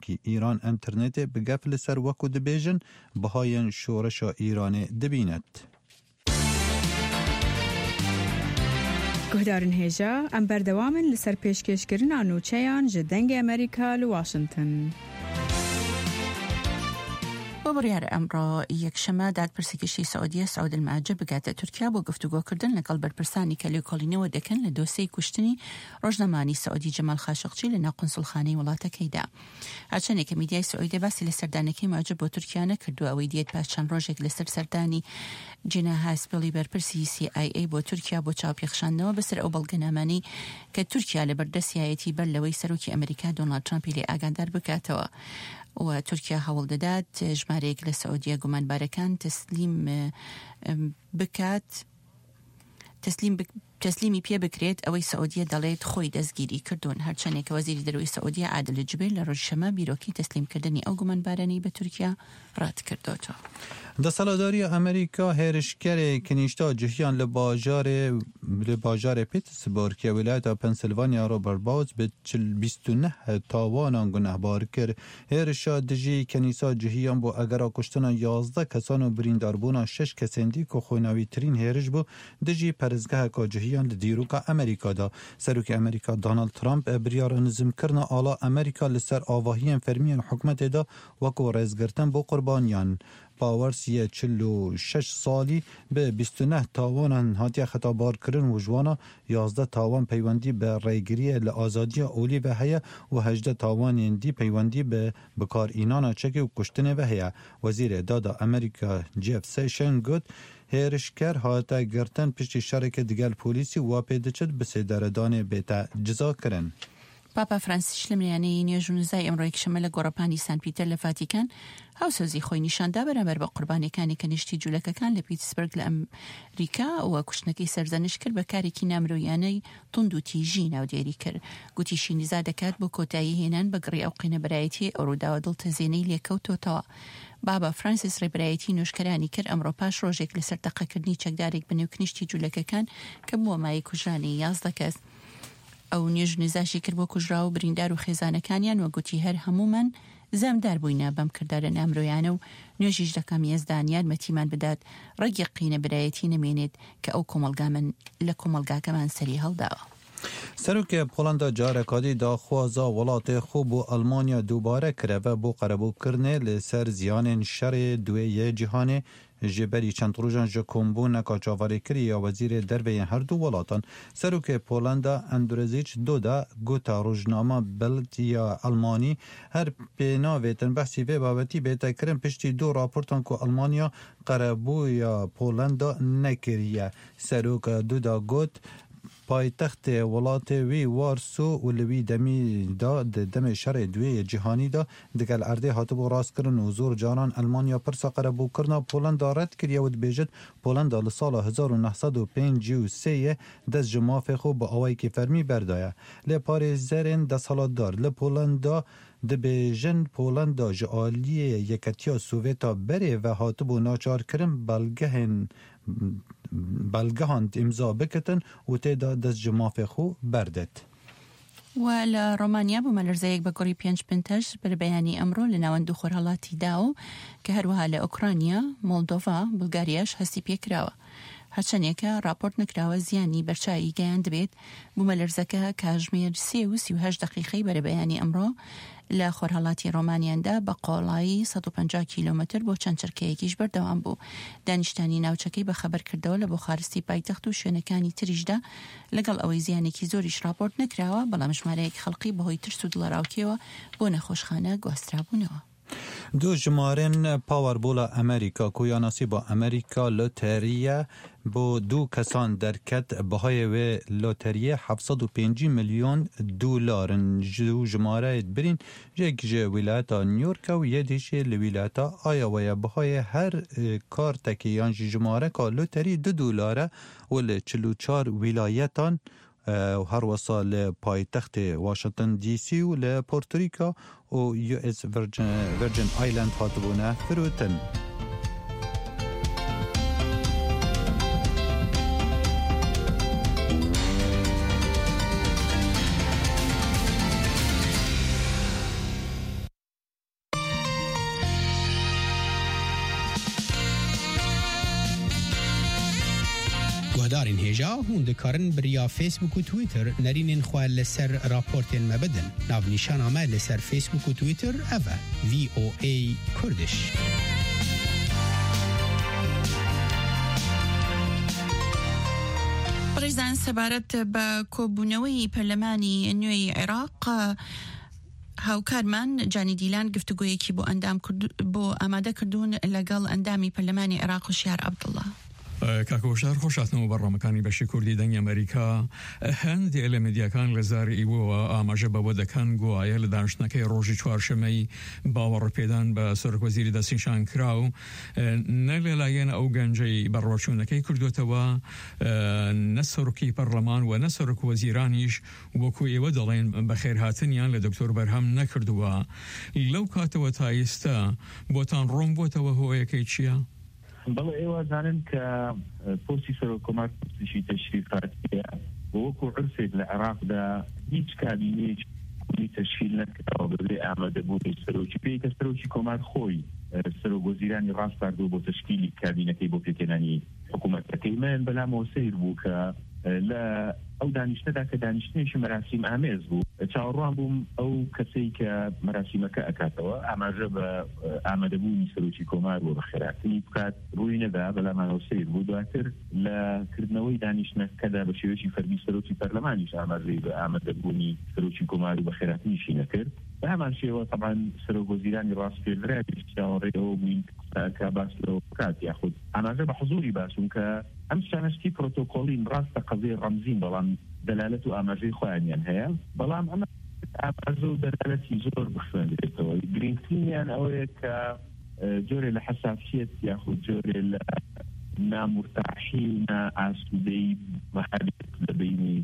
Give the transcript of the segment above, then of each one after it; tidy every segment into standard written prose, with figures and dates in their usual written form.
سروکی ایران انترنت بگفل سر وکو دبیجن بهاین شورش ایران دبیند. گهدارن هیجا ام بردوامن لسر پیشکشکرین آنوچهان جدنگ امریکا لواشنطن. ببریار امر یک شمه داد پرسیکشی سعودی سعود المعجب بگات ترکیه با گفتگو کردن لقل برپرسانی کلیو کالینه و دکن لدوسی کشتنی روزنامه‌نی سعودی جمال خاشقچی لنا قنصل خانه ولات کیدا. هرچند که میدیای سعودی وسیله سردانکی معجب با ترکیه نکرد و اویدیت پس چند روزک لسر سردانی جناح اسپلی برپرسی CIA با ترکیه با چاپیخشانده بسر او بلگنامانی که ترکیه لبردسیایتی بر لوی سروکی امریکا دونالد ترامپ لی آگاندار بکاتوا. و ترکیه حول داد جمارك لسعودية قمان باركان تسلیمی پی بکرید اوی سعودیه دلیت خوی دزگیری کردون هرچند که وزیر دروی سعودیه عادل جبیل لروز شما بیروکی تسلیم کردنی او گمان بارانی به ترکیه رد کردوتا. در سالاداری امریکا هرشکر کنیشتا جهیان لباجار پیتسبورگ که ولایت پنسیلوانیا رو برباز به 29 تاوانان گناه بار کرد. هرشا دجی کنیسا جهیان با اگر کشتن 11 کسان و برینداربونا 6 کسندی که خویناوی ترین هرش بو دجی پرزگاه که جهیان دیروکا امریکا دا. سروک امریکا دونالد ترامپ بریار نظم کرنا آلا امریکا لسر آواهی فرمیان حکمت دا وکو رزگرتن با قربانیان. پاورسی 46 سالی به 29 تاوان هاتیه خطابار کرن و جوانا 11 تاوان پیوندی به ریگیری لآزادی اولی و هیا و 18 تاوان دی پیوندی به بکار اینانا چکی و کشتن و هیا. وزیر دادا امریکا جیف سیشن گفت هرشکر هاتا گرتن پشتی شرک دیگر پولیسی و پیدچد بسیدردان بیتا جزا کرن. پاپا فرانسیس لمریانی نیوژونزای امروز شمال گروپانی سن پیتر لفاتیکان هاوسوزی خوی نشانده برابر با قربانی کانی کنشتی جولکه کان لپیتسبرگ لامریکا و کشنکی سرزنش کرد بکاری کی نامرویانی تندو تیجی نو دیری کرد گوتیشی نزاده کات با کوتایی هنن بگری او قین برایتی ارودا و دلت زینی لیکوتو تا بابا فرانسیس ریبرایتی نوشکرانی کرد امرو پاش روژک لسر تقا کردنی چکدارک بنیو کنشتی جولکه کان که بو مای کجرانی 11 کس او نیج نزاشی کرد با کجرا و بریندار و خزانکانیان و گوتی هر همومن زمدار بوینا بم کردارن امرویانه و نیجیج دکم یزدانیان متیمان بداد رقیقین برایتی نمینید که او کمالگا کمان سری هل داوا. سروک پولندا جارکادی دا خوازا ولات خوب و المانیا دوباره کرده و بو قربو کرنه لسر زیان شر دوی جهانه جبری چند روزان جکومبو نکاچاواری کری یا وزیر دربین هر دو ولاتان. سروک پولندا اندرزیچ دودا گوتا روزنامه بلد یا المانی هر پیناویتن بحثی و بابتی بیتا کرن پشتی دو راپورتان که المانیا قربو یا پولندا نکریه. سروک دودا گوت پایتخت ولات وی وارسو و لوی دمی دا دم شر دوی جهانی دا دگل ارده هاتبو راست کرن و زور جانان المانیا پرسا قربو کرنا پولند رد کریه و بیجد پولند لسال 1953 دست جماف خوب با آوائی که فرمی بردایه. لپاریزرین دست حالات دار لپولند دبیجن پولند جعالی یکتیا سوویتا بره و هاتبو ناچار کرن بلگهاند امضا بکتن و تیدا دست جماف خو بردد. و لرومانیا بمالرزایك بقري بيانش بنتاج بربياني أمرو لناوندو خورهالاتي داو كهروها لأوكرانيا مولدوفا بلغارياش هسي بيكراوا هرچند که راپورت نکراوه زیانی برچایی گیاند بید بمالرزکه کاژمیر 38 دقیقی برای بیانی امرو لخورهالاتی رومانیان ده بقالایی 150 کیلومتر با چند چرکهیکیش بردوام بو. دانشتانی ناوچکی به خبر کرده و لبخارستی پایتخت و شونکانی تریش ده لگل اوی زیانی که زوریش راپورت نکراوه بلا مشماره یک خلقی بهوی ترسو دلاراوکی و بونه خوشخانه گوسترابونه. دو جمارن پاوربولا امریکا کویاناسی با امریکا لوتریه با دو کسان درکت بهای و لوتریه 705 میلیون دلار دو جماره برین یک ولایت نیویورک و یه دیش ولایت آیاوا بهای هر کار تکیان جماره که لوتری $2 و 44 ولایتان و هر وصل پایتخت واشنطن دی سی و لپورتوریکا و یو اس ورجن آیلند هاتبونه فروتن. دارین هجا هوند کارن بریا فیسبوک و تویتر نرینین خواه لسر راپورتین مبدن ناو نیشان آمه لسر فیسبوک و تویتر اوه VOA کردش. بریزان سبارت با کۆبوونەوەی پەرلەمانی نوێی عێراق هاوکارمان جانی دیلان گفتوگویەکی بۆ ئامادە کردوون لەگەڵ ئەندامی پەرلەمانی عێراق و شیار عەبدوڵڵا. کاکۆشار خۆشاتنەوە بەڕامەکانی بەشی کوردی دەنگی ئەمریکا هەندێک لە مدیاکان لە زاری ئیوەوە ئاماژە بەوە دەکەن گوایە لە دانیشتنەکەی ڕۆژی چوارشەمەی باوەڕپێدان بە سەرۆکوەزیری دەستنیشان کرا و نە لەلایەن ئەو گەنجەی بەڕۆچوونەکەی کردوتەوە نە سەرۆکی پەرلەمان و نە سەرۆکوەزیرانیش وەکو ئێوە دەڵێن بەخێرهاتنیان لە دکتۆر بەرهەم نەکردووە. لەو کاتەوە تا ئێستا بۆتان ڕۆم بۆتەوە هۆیەکەی چییە؟ بەڵێ ئێوە زانن کە پۆستی سەرۆکۆمار پۆستیشی تەشریفاتیە وەکو عرفێک لە عێراقدا هیچ کابینەیەکی تەشکیل نەکراوە بەبێ ئامادەبوونی سەرۆکی پێی کە سەرۆکی کۆمار خۆی سەرۆکوەزیرانی ڕاست کردووە بۆ تەشکیلی کابینەکەی بۆ پێکێنانی حکوومەتەکەی من بەلامەوە سیر بوو کە لە ئەو دانیشتەدا کە دانیشتنیشی مەراسیم ئامێز بوو چاوەڕوان بووم ئەو کەسەی کە مەراسیمەکە ئەکاتەوە ئاماژە بە ئامادەبوونی سەرۆکی کۆمار بۆ بەخێراتنی بکات ڕووی نەدا بەلامانەوە سیر بوو دواتر لە کردنەوەی دانیشتنەکەدا بە شێوەیەکی فەرمی سەرۆکی پەرلەمانیش ئاماژەی بە ئامادەبوونی سەرۆکی کۆمار و بەخێراتنیشی نەکرد. بە هەمان شێوە طبعا سەرۆکوەزیرانی ڕاستپێدراوی چاوەڕێەوە بووین کە باس لەوە بکات یاخود ئاماژە بە حزوری باسوون کە ئەم شانشتی پرۆتۆکۆڵین ڕاستە قەزەی ڕەمزین بەڵام دەلالەت و ئاماژەی خۆیانیان هەیە بەڵام ئەمە ئاماژە و دەلالەتی زۆر بخوێندرێتەوە. گرنگترینیان ئەوەیە کە جۆرێ لە حەساسیەت یاخود جۆرێ لە نامورتاحی و نائاسودەی مەحەبێت لە بینی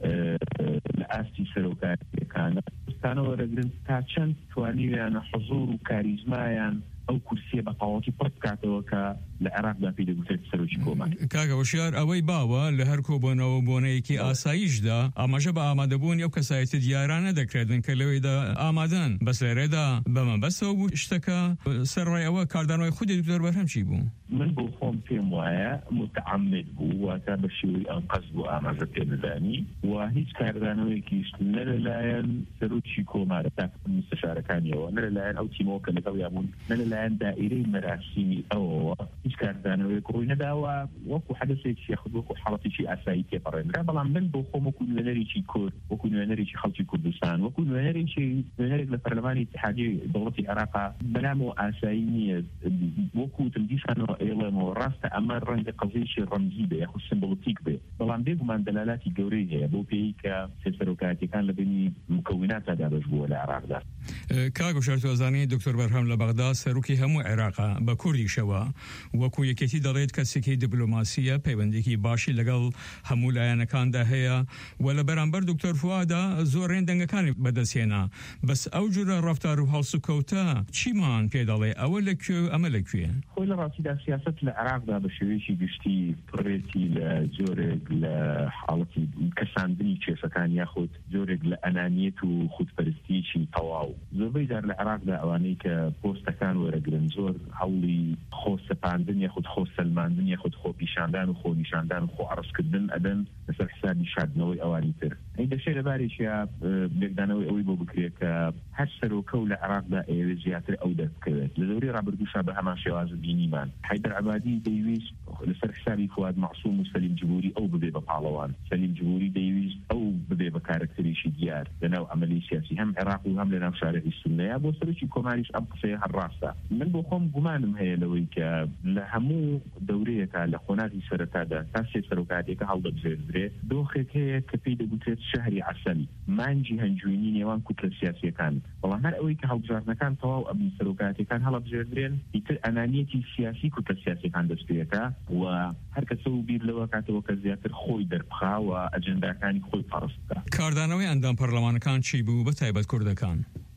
لە ئاستی سەرۆکاتیەکانە ستانەوە دەگرن تا چەند توانیویانە حضور و کاریزمایان ئەو کورسیە بە قاوەتی پڕ بکاتەوە کە لە عێراقدا پێی دەگوترێت سەرۆکی کۆمار. کاکە وشیار ئەوەی باوە لە هەر کۆبوونەوە بۆنەیەکی ئاساییشدا ئاماژە بە ئامادەبوون ئەو کەسایەتی دیارانە دەکرێتن کە لەوەیدا ئامادەن بەس لێرەدا بەمەبەستەوە بوو شتەکە سەرڕای ئەوە کاردانەوەی خودی دکتۆر بەرهەم چی بوو؟ من بۆ خۆم پێم وایە متعمد بوو واتە بە شێوەی ئەنقەز بوو ئاماژە پێدەدانی و هیچ کاردانەوەیەکیش نە لەلایەن سەرۆکی کۆمارە تا مستەشارەکانیەوە نە لەلایەن ئەو تیمەوە کە لەگەڵیان بوون نە لەلایەن دائیرەی مەراسیمی ئەوەوە هیچ کاردانەوەیەک ڕووی نەداوە وەکو حەدەسێکی یاخود وەکو حاڵەتێکی ئاسایی تێپەڕێنرا. بەڵام من بۆ خۆم وەکو نوێنەرێکی کورد وەکو نوێنەرێکی خەڵکی کوردستان وەکو نوێنەرێک لە پەرلەمانی اتحادیەی دەوڵەتی عێراقا بەلامەوە ئاسایی نییە وەکو دیسانەوە ئێڵێمەوە ڕاستە ئەمە ڕەنگە قەزەیەکی ڕەمزی بێ یاخود سمبۆلیک بێ بەڵام بێگومان دەلالاتی گەورەی هەیە بۆ پێی کە سەرۆکاتیەکان لە بینی مکەوناتە دابەش بووە لە عێراقدا. کاکە وشار توازانی دکتۆر بەرهەم لە بەغدا سەرۆکی هەموو عێراقا بە کوردیشەوە وەکو یەکێتی دەڵێت کەسێکی دیپلۆماسیە پەیوەندێکی باشی لەگەڵ هەموو لایەنەکاندا هەیە و لە بەرامبەر دکتۆر فوادە زۆر ڕێندەنگەکانی بەدەستێنا بەس ئەو جورە ڕەفتار و هەڵسوکەوتە چیمان پێ دەڵێ ئەوە لەکوێ ئەمە لەکوێ؟ خۆی لە ڕاستیدا سیاست لە عێراقدا بە شێوەیەکی گشتی پڕێتی لە جۆرێک لە حاڵەتی کەساندنی کێشەکان یاخود جۆرێک لە ئەنانیەت و خودپەرستیی تەواو زۆربەی جار لە عێراقدا ئەوانەی کە پۆستەکان وەرەگرن زۆر هەوڵی خۆسەپاندن یاخود خۆسەلماندن یاخود خۆپیشاندان و خۆنیشاندان و خۆ عەرزکردن ئەدەن لەسەر حسابی شاردنەوەی ئەوانی تر. ئەی دەشێت لەبارێکیە لێکدانەوەی ئەوەی بۆ بکرێت کە هەر سەرۆکە و لە عێراقدا ئێوە زیاتر ئەو دەکەوێت لە دەورەی ڕابردووشا بە هەمان شێوازە بینیمان حیدەر عەبادی دەیویست لەسەر حسابی فواد معسووم و سەلیم جبوری ئەو ببێ بە پاڵەوان سەلیم جبوری دەیویست ئەو ببێ بە کارکتەریشی دیار لەناو ئەمەلی سیاسی هەم عێراق و هەم لەناو شارەی سونەیە بۆ سەرۆکی کۆماریش ئەم قسەیە هەر ڕاستە. من بۆ خۆم گومانم هەیە لەوەی کە لە هەموو دەورەیەکە لە خۆناتی سەرەتادا تا سێ سەرۆکاتێکە هەڵدەبژێردرێت دۆخێک هەیە کە پێی دەگوترێت شەهری عەسەل مانجی هەنجوینی نێوان کوتلە سیاسیەکان بەڵام هەر ئەوەی کە هەڵبژاردنەکان تەواو ئەبن سەرۆکاتەکان هەڵەبژێردرێن ئیتر ئەنانیەتی سیاسی کوتلە سیاسیەکان دەستپێکە و هەر کەسە و بیر لەوە کاتەوە کە زیاتر خۆی دەربخا و ئەجەنداکانی خۆی پەڕست بکات. کاردانەوەی ئەندام پەرلەمانەکان چی بوو بە تایبەت کوردەکان؟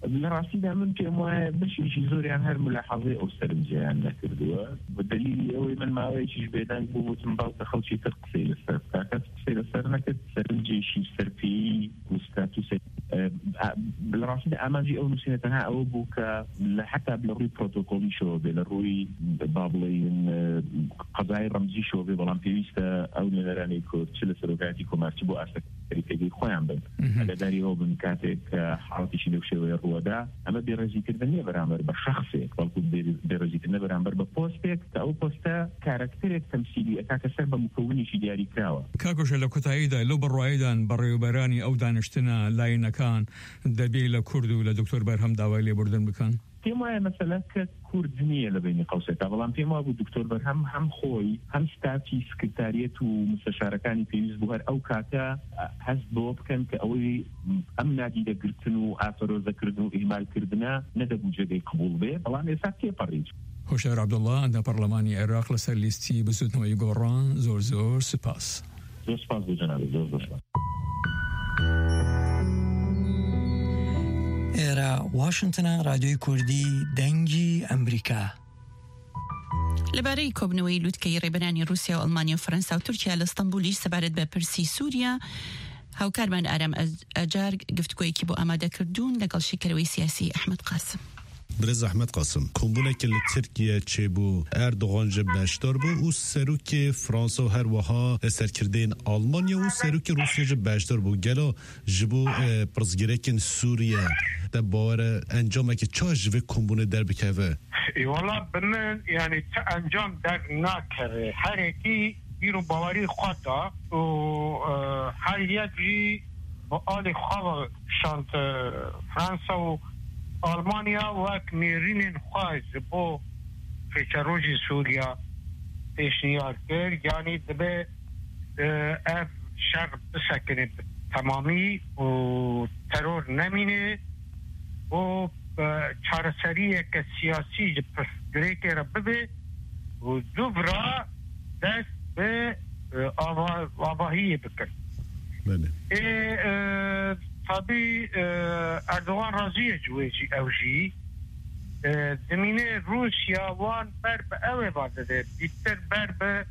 لراسيدا من كما باش يجي زوري عن هالملاحظة أو سرنجيان نكردوا بالدليل أوي من ما ويجي بيدان بوت مبالغ خلشي تقصي للسر تقصي للسر نكت سرنجي شي سرفي وستاتوس بالراسيدا أماجي أو نسينتها أو بوكا حتى بالروي بروتوكول شو بالروي بابلين قضايا رمزي شو بلان بيستا أو نراني كو تشيل سروقاتي كومارتي بو أسك تريكي خوان بن هذا داري هو بنكاتك حالتي شي لو شوي الرودا أما بيرزي كردني برامر بشخصي قالكو بيرزي كردني برامر ببوستك أو بوستا كاركترك تمثيلي أكاكسر بمكوني شي دياري كراوة كاكوش لو كتايدا لو بروايدان بريوبراني أو دانشتنا لاينا كان دبيل كردو لدكتور برهم داوالي بردن بكان فيما مثلا كردنية لبين قوسين طبعا فيما أبو الدكتور برهم هم خوي هم ستافي سكرتارية ومستشاركاني في يزبوهر أو كاتا هزبوب كان كأوي أم نادي دا قرتنو آفرو ذكردنو إهمال كردنا ندبو جدي قبول بيه طبعا يساكي بريج هوشار عبدالله عند برلماني عراق لسر ليستي بسوتنو يقوران زور سپاس زور سپاس بو جنابي زور سپاس إيرا واشنطن راديو كردي دنجي أمريكا لبارەی کۆبنەوەی لووتکەی ڕێبەرانی رووسیا و ئەڵمانیا و فەرەنسا و تورکیا لە ئەستەمبولیش سەبارەت بە پرسی سووریا هاوکارمان ئارام ئەجار گفتگۆیەکی بۆ ئامادەکردوون لەگەڵ شیکەرەوەی سیاسی ئەحمەد قاسم. برز احمد قاسم کمبونک ترکیه چه بو اردوغان جب بشدار بو او سروک فرانسا و هر وها سرکردین آلمانیا و سروک روسیه جب بشدار بو گلا جبو پرزگیرکن سوریه ده باور انجام که چه جوه کمبونه در بکوه والا بنن یعنی چه انجام در نکره هر یکی بیرو باوری خواتا و هر یکی با آل خواه شانت فرانسا و آلمانیا وک نیرین خواهد با فیچروجی سوریا پیشنیار کرد یعنی دبه اف شر بسکنه تمامی و ترور نمینه و چارسریه که سیاسی گریک را ببه و دوباره دست به آواهی بکن طبی اردوغان راضیه جویجی اوجی زمینه روسیا وان بر به اوه باده بیتر بر به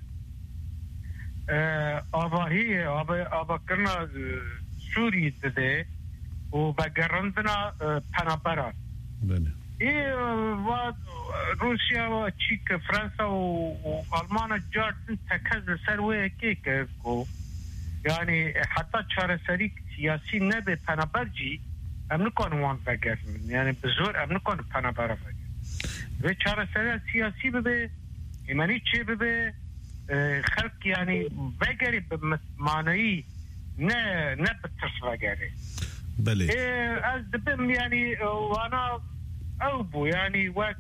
آواهی آبا کرنا سوری داده و بگرندنا پنابران روسیا و چیک فرانسا و آلمان جاردن تکز سروه که که یعنی حتی چاره سری سیاسی نبه پنابرجی ام نکن وان بگرن یعنی بزور ام نکن پنابره بگرن و چاره سری سیاسی ببه ایمانی چه ببه خلق یعنی بگری به معنی نه بترس بگری بله از دبم یعنی وانا او بو یعنی وک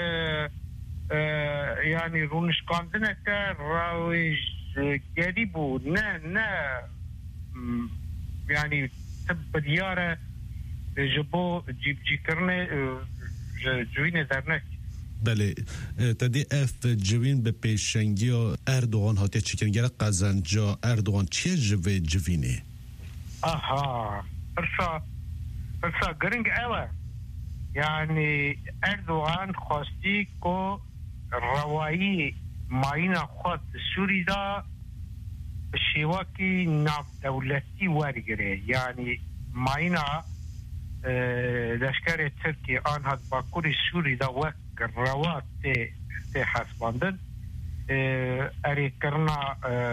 یعنی رونشکاندنه که راویش گری بو نه يعني تب دياره جبو جي كرنه جوين درنك بله تدی اف جوین به پیشنگی اردوغان هاتی چکن گره قزنجا اردوغان چیه جوه جوینه؟ آها برسا گرنگ اوه يعني اردوغان خواستی که روایی ماین خود سوری دا شیواکی ناف دولتی ورگره یعنی ماینا لشکر ترکی آنها باکوری سوری دا وک روات تی حسباندن اری کرنا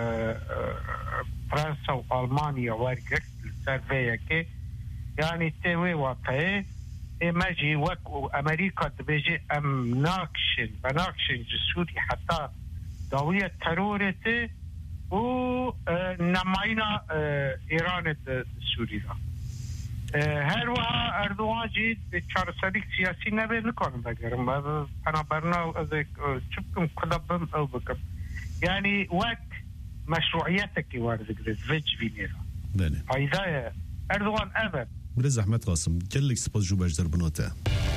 فرانسا و آلمانیا ورگره سرویه که یعنی تیوی واقعه مجی وک و امریکا دبیجی ام ناکشن جسوری حتی داویه ترورته و نماینا ایران سوری را هر وها اردوغان جید چارسالیک سیاسی نبه نکنم بگرم پنابرنا از چبکم کدبم او بکم یعنی وقت مشروعیتکی وارد گرد ویج بینی را بله پایدای اردوغان اوه برز احمد قاسم گلک سپاس جو بجدر بناته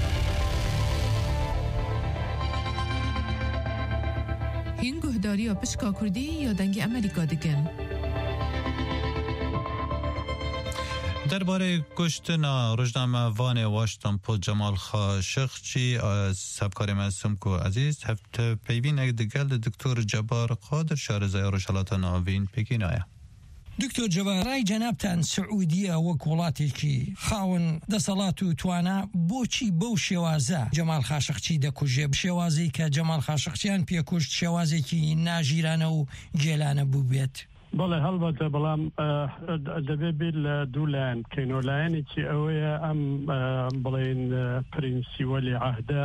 هین گهداری یا پشکا کردی یا دنگ امریکا دکن درباره کشتن روزنامه‌وان واشنگتن پست جمال خاشقچی سبکار معصوم کو عزیز هفته پیوین دگل دکتر جبار قادر شارزای روشالات ناوین پکین آیا دکتر جبار رای جنابتان سعودیه وکولاتێکی خاون دەسەڵات و توانە بۆچی بەو شێوازە جەمال خاشقچی دەکوژێ شێوازەی کە جەمال خاشقچیان پێکوشت شێوازێکی ناژیرانە و گێلانە بوو بێت بەڵێ هەڵبەتە بەڵام دەبێت بێت لە دوو لایەن بکەین و لایەنێکی ئەوەیە ئەم بڵێن پرینسیوەلی عەهدە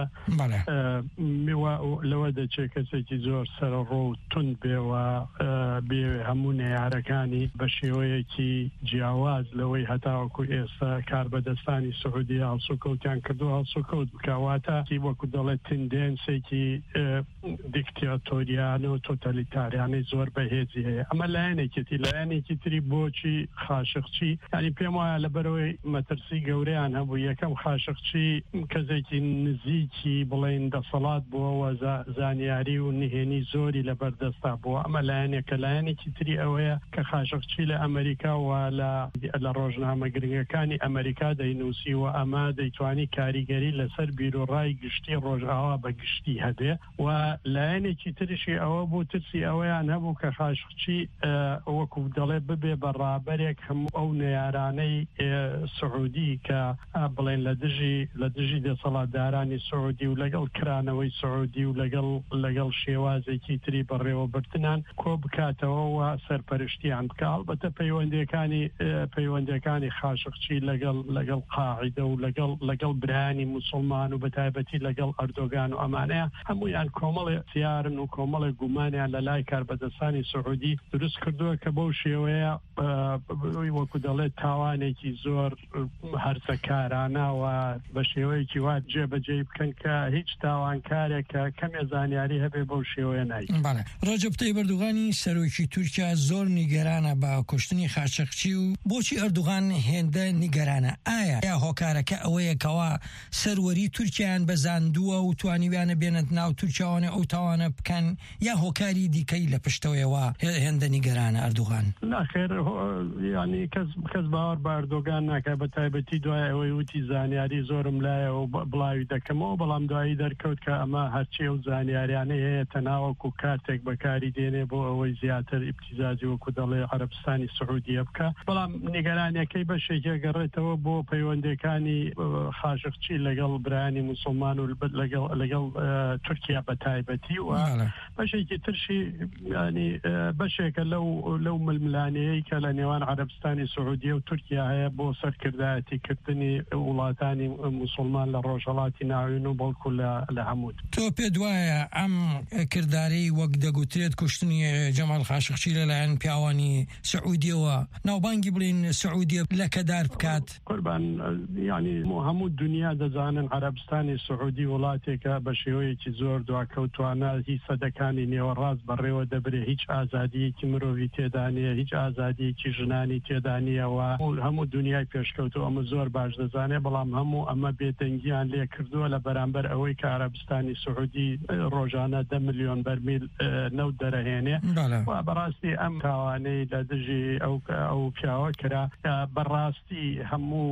لەوە دەچێت کەسێکی زۆر سەرڕۆ و تند بێوە بێ هەموو نەیارەکانی بە شێوەیەکی جیاواز لەوەی هەتاوەکو ئێستا کاربەدەستانی سعودی هەڵسوکەوتیان کردو هەڵسوکەوت بکەواتە وەکو دەڵێت تندێنسێکی دیکتاتۆریانە و تۆتەلیتاریانەی زۆر بەهێزی هەیە ئەمە لایەنێکی تری بۆچی خاشقچی ینی پێم وایە لەبەرەوەی مەترسی گەورەیان هەبوو یەکەم خاشقچی کەسێکی نزیکی بڵێن دەسەڵات بووەوە زانیاری و نهێنی زۆری لەبەردەستا بووە ئەمە لایەنێکە لایەنێکی تری ئەوەیە کە خاشقچی لە ئەمریکا و لە ڕۆژنامە گرنگەکانی ئەمریکا دەینووسی و ئەمە دەیتوانی کاریگەری لەسەر بیرۆڕای گشتی ڕۆژئاوا بە گشتی هەبێ و لایەنێکی تریشی ئەوە بوو ترسی ئەوەیان هەبوو کە خاشقچی وەکو دەڵێ ببێ بەڕابەرێک هەموو ئەو نەیارانەی سعودی کە بڵێن لە دژی دەسەڵاتدارانی سعودی و لەگەڵ کرانەوەی سعودی و لەگەڵ شێوازێکی تری بەڕێوەبرتنان کۆ بکاتەوە و سەرپەرشتیان بکە ئەڵبەتە پەیوەندەکانی خاشقچی لەگەڵ قاعیدە و لەگەڵ برانی موسڵمان و بەتایبەتی لەگەڵ ئەردۆگان و ئەمانەیە هەمویان کۆمەڵی سیارن و کۆمەڵی گومانیان لە لای کاربەدەستانی سعودی دروست کردووە کە بەو شێوەیە وەکو دەڵێت تاوانێکی زۆر هەرسەکارانە و بە شێوەیەکی وا جێبەجێ بکەن کە هیچ تاوانکارێک کە کەمێ زانیاری هەبێ بەو شێوەیە نای. ڕەجەب تەیب ئەردوغانی سەرۆکی تورکیا زۆر نیگەرانە بە کوشتنی خاشقچی و بۆچی ئەردوغان هێندە نیگەرانە ئایا هۆکارەکە ئەوەیەکەوە سەروەری تورکیان بەزاندووە و توانیویانە بێنێت ناو تورکیاوانە ئەو تاوانە بکەن یا هۆکاری دیکەی لە پشتەوەیەوە هێندە نیگەرانە ئەردوغان ناخێر ینی کەس باوەڕ بە ئەردۆگان ناکات بە تایبەتی دوای ئەوەی وتی زانیاری زۆرم لایە و بڵاوی دەکەمەوە بەڵام دوایی دەرکەوت کە ئەمە هەرچی و زانیاریانە هەیە تەناوەکو کاتێک بەکاری دێنێ بۆ ئەوەی زیاتر ئیبتیزازی وەکو دەڵێ عەرەبستانی سعودیە بکە بەڵام نیگەرانیەکەی بەشێکی گەڕێتەوە بۆ پەیوەندەکانی خاشقچی لەگەڵ برایانی موسڵمان و لەگەڵ تورکیا بە تایبەتی و بەشێکی ترشی ینی بەشێکە لەو ململانەیەی کە لە نێوان عەرەبستانی سعودیە و تورکیا هەیە بۆ سەرکردایەتیکردنی وڵاتانی موسڵمان لە ڕۆژهەڵاتی ناوین و بەڵکو لە هەموو تۆ پێ دوایە ئەم کردداری وەک دەگوترێت کوشتنی جەمال خاشقچی لەلایەن پیاوانی سعودیەوە ناوبانگی بڵین سعودیە لەکەدار بکات قوربان ینی هەموو دنیا دەزانن عەرەبستانی سعودی وڵاتێکە بە شێوەیەکی زۆر دواکەوتوانە هیچ سەدەکانی نێوەڕاست بەڕێوە دەبرێ هیچ ئازادیەکی مرۆڤی تێدانە هیچ ئازادیەکی ژنانی تێدانیەوە هەموو دنیای پێشکەوت و ئەمە زۆر باش دەزانێ بەڵام هەموو ئەمە بێدەنگیان لێ کردووە لە بەرامبەر ئەوەی کە عەرەبستانی سعودی ڕۆژانە 10 ملیۆن بەرمیل نەوت دەرەهێنێ و بەڕاستی ئەم تاوانەی لە دژی ئەو پیاوە کرا بەڕاستی هەموو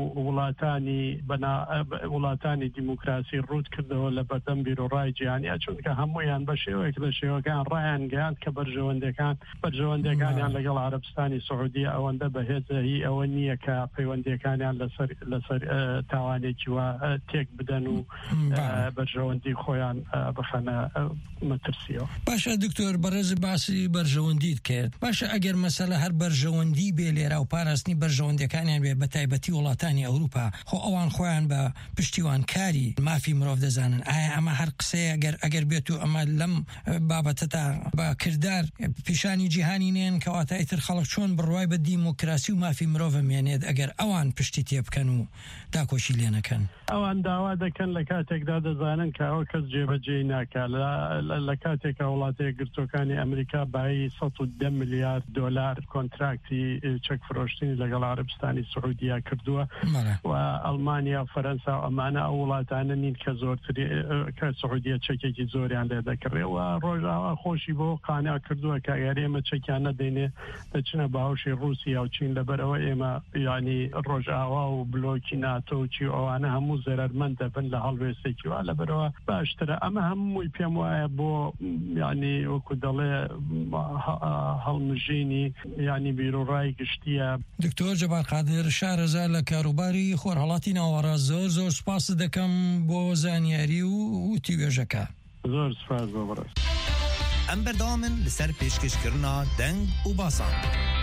وڵاتانی دیموکراسی ڕوود کردەوە لە بەردەم بیرۆڕای جیهانیە چونکە هەمویان بە شێوەیەک لە شێوەکان ڕایان گەیاند کە بەرژەوەندەکانیان لەگەڵ عەرەبستانی سعودی ئەوەندە بەهێزەهی ئەوە نییە کە پەیوەندیەکانیان لەسەر تاوانێکی وە تێک بدەن و بەرژەوەندی خۆیان بخەنە مەترسیەوە. باشە دکتۆر بەڕێز باسی بەرژەوەندیت کرد باشە ئەگەر مەسەلە هەر بەرژەوەندی بێ لێرە و پاراستنی بەرژەوەندەکانیان بێ بە تایبەتی وڵاتانی ئەوروپا ئەوان خۆیان بە پشتیوانکاری مافی مرۆڤ دەزانن ئایا ئەمە هەر قسەیە ئەگەر بێت و ئەمە لەم بابەتەتا بە کردار پیشانی جیهانی نێن کەواتە ئیتر خەڵک چۆن بڕوای بە دیموکراسی و مافی مرۆڤ مێنێت ئەگەر ئەوان پشتی تێ بکەن و داکۆشی لێ نەکەن ئەوان داوا دەکەن لە کاتێکدا دەزانن کە ئەوە کەس جێبەجێی ناکات لە کاتێکە وڵاتەیە گرتوەکانی ئەمریکا بای 110 میلیارد دلار کۆنتراکتی چەک فرۆشتنی لەگەڵ عەرەبستانی سعودیا کردووە و ئەڵمانیا و فەرەنسا و ئەمانە ئەو وڵاتانە نین کە زۆرتری کە سعودیا چەکێکی زۆریان لێ دەکڕێ و ڕۆژاوا خۆشی بۆ قانع کردووە کە ئەگەر ئێمە چەکیان دینه دچنه باوشی روسیا و چین لبرەوە ئێمە یعنی ڕۆژئاوا و بلۆکی ناتۆ و چی ئەوانە هەموو زەرمەند دەبن لە هەڵوێستێکی وا لەبەرەوە باشترە ئەمە هەمووی پێم وایە بۆ یعنی وەکو دەڵێ هەڵمژینی یعنی بیرۆڕای گشتیە. دکتۆر جەبار قادر شارەزا لە کاروباری خۆرهەڵاتی ناوەڕاست زۆر سپاس دەکەم بۆ زانیاری و تیوێژەکە. زۆر سپاس بۆ بەڕێز. ئەم بەردەوامن لەسەر پێشکەشکردنا دەنگ و باسان.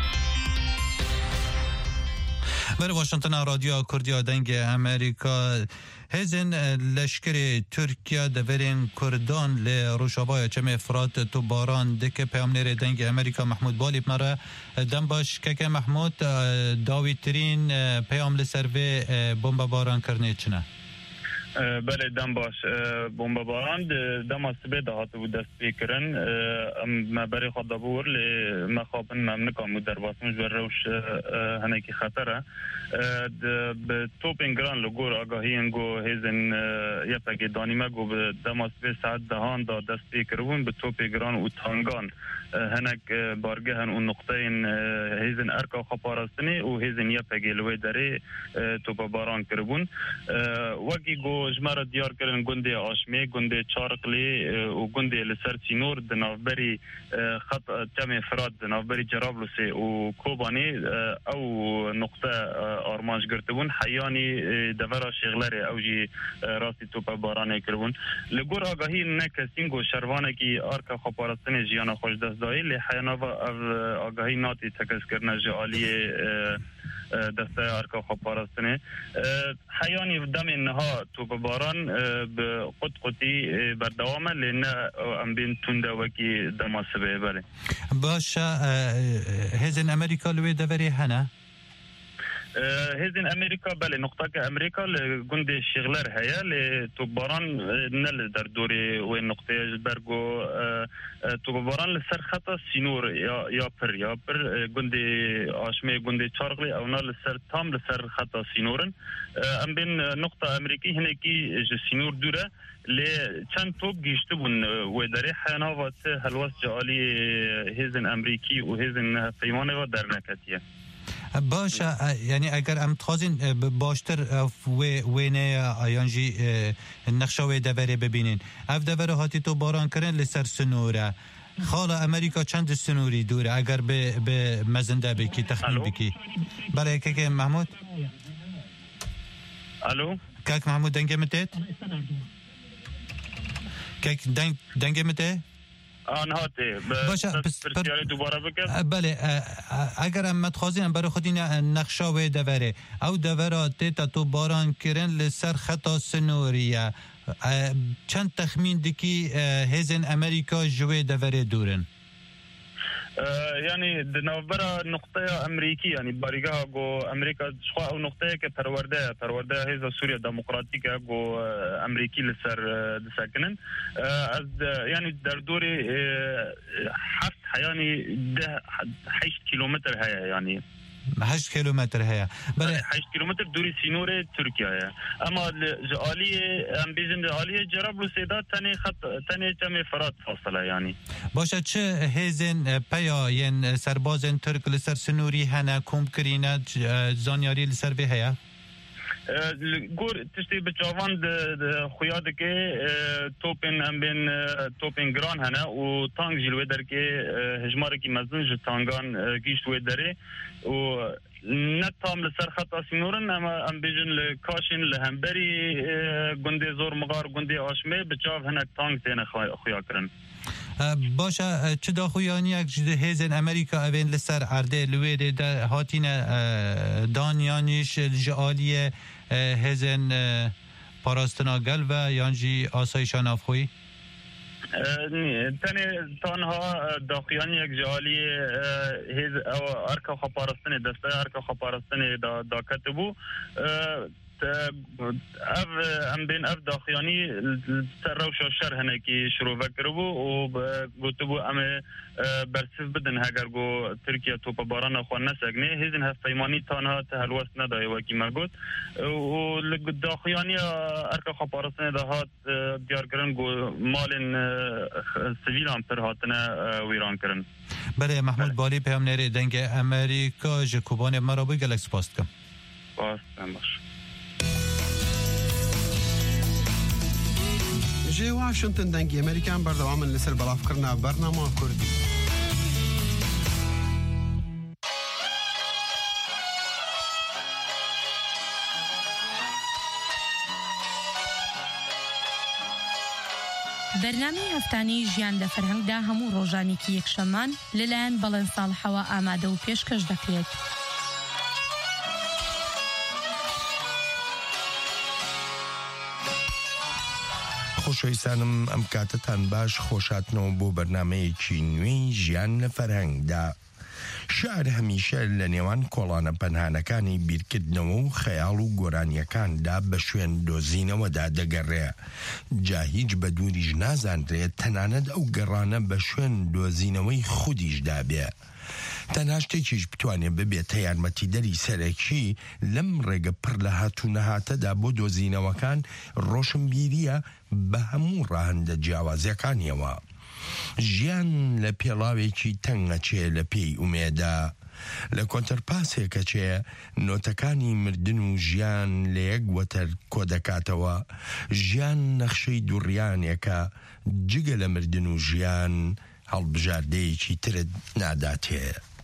بر واشنطن رادیو کردیا دنگ امریکا هزن لشکر ترکیه دورین کردان ل روشابای چم افراد تو باران دک پیامنر دنگ امریکا محمود بالی بناره دم باش که محمود داویترین پیام لسروی بمب باران کرنه چنه؟ بله دم باش بمب باران دم اسبه دهات بود دست بکرن ما برای خود دبور ل مخابن ممنوع کامو در واسمش بر روش هنکی خطره به توپین گران لگور آگاهی انگو هیزن یا پگی دانیمه گو به دم اسبه ساعت دهان دا دست بکرون به توپی گران و تانگان هنک بارگهن و نقطهین هیزن ارکا خپارستنی و هیزن یا پگی لوی داره توپ باران کربون وکی گو جمره دیار کردن گنده آشمی گنده چارقلی و گنده لسر سینور دنافبری خط تم فراد دنافبری جرابلوسی و کوبانی او نقطه آرمانج گرتبون حیانی دورا شغلره او جی راستی توپ بارانه کربون لگور آگاهی نکسین گو شروانه کی آرکا خپارستن جیانا خوش دست دایی لی حیانا آگاهی ناتی تکس کرنه جعالی دسته ارکا خپارستنه حیانی دم انها توپ باران به قطی بردوامه لنه ام بین تونده وکی دماسبه بله باشه هزین امریکا لوی دوری هنه؟ هزین امریکا بله نقطه که امریکا لگنده شغلر هیا لتوپ باران نل در دوری و نقطه برگو توپ باران لسر خطا سینور یا پر گنده آشمه گنده چارقلی او نال لسر تام لسر خطا سینورن ام بین نقطه امریکی هنکی سینور دوره لی چند توپ گیشته بون و داره حیاناوات هلواس جعالی هزین امریکی و هزین پیمانه و در نکتیه باشه یعنی اگر ام تخوازین باشتر وینه آیانجی نقشه دوره ببینین اف دوره هاتی تو باران کرن لسر سنوره خاله امریکا چند سنوری دوره اگر به مزنده بکی تخمین بکی برای که محمود الو کاک محمود دنگه متید کاک دنگه متید آنهاته پرسیاری دوباره بکر بله اگر هم متخوازین برای خودی نقشه و دوره او دوره تیتا تو باران کرن لسر خطا سنوریه چند تخمین دکی هزین امریکا جوه دوره دورن یعنی دنابرا نقطه امریکی یعنی باریگاه گو امریکا شخوا او نقطه که پرورده هیزا سوریا دموکراتیکه گو امریکی لسر دسکنن از یعنی در دوری هفت یعنی 8 کیلومتر هیا یعنی 8 کیلومتر هیا بله 8 کیلومتر دوری سینور ترکیه اما جعالی ام بیزن جعالی جرابلوسی دا تنی چم فرات فاصله یعنی باشه چه هزین پیا ین سربازن ترک لسر سنوری هنه کم کرینه زانیاری لسر به هیا گور تشتی بچاوان خویاده که توپن ام بین توپن گران هنه و تانگ جلوه در که هجماره که مزدون جو تانگان گیشتوه داره و نتام لسر خطا سینورن اما ام بیجن لکاشن لهمبری گنده زور مغار گنده آشمه بچاو هنه تانگ تینه خویا کرن باشه چه دا خویانی یک جده هیزن امریکا اوین لسر عرده لویده ده هاتین دانیانیش جعالی هیزن پاراستناگل و یانجی آسایشان افخوی؟ تنها داخیانی یک جعالی هیز ارکا خپارستن دسته ارکا خپارستن دا کتبو ام بین اف داخیانی سر روش شر هنکی شروع کربو و گوتبو ام برسف بدن هگر گو ترکیه توپ باران خو نسگنه هیزن هست پیمانی تانها تهلوس ندای وکی مگوت و داخیانی ارکا خپارستن دهات دیارکردن مالن سیویلان پر هاتنه ویران کردن. بله محمود بالی پیامنری دنگ امریکا جکوبان مرابی گلکس پاست کم. پاست کم باش. جي واشنطن دنگی امریکان بردوام لسر بلاف کرنا برنامه کردی. بەرنامەی هەفتانەی ژیان لە فەرهەنگدا هەموو ڕۆژانێکی یەکشەممان لەلایەن بەڵێن ساڵحەوە ئامادە و پێشکەش دەکرێت. خۆشەویستانم ئەم کاتتان باش خۆشاتنەوە بۆ بەرنامەیەکی نوێی ژیان لە فەرهەنگدا. شعر هەمیشە لە نێوان کۆڵانە پەنهانەکانی بیرکردنەوە و خەیاڵ و گۆرانیەکاندا بە شوێن دۆزینەوەدا دەگەڕێ. جا هیچ بە دووریش نازانرێت تەنانەت ئەو گەڕانە بە شوێن دۆزینەوەی خودیشدا بێ. تەنها شتێکیش بتوانێت ببێت یارمەتیدەری سەرەکی لەم ڕێگە پڕ لە هاتوو نەهاتەدا بۆ دۆزینەوەکان ڕۆشنبیریە بە هەموو ڕاهەندە جیاوازیەکانیەوە. ژیان لە پێڵاوێکی تەنگەچێ لە پێی ئومێدا. لە کۆنتەرپاسێکە چێ نۆتەکانی مردن و ژیان لە یەک وەتەر کۆ دەکاتەوە. ژیان نەخشەی دووڕیانێکە جگە لە مردن و ژیان هەڵبژاردەیەکی ترت ناداتێ.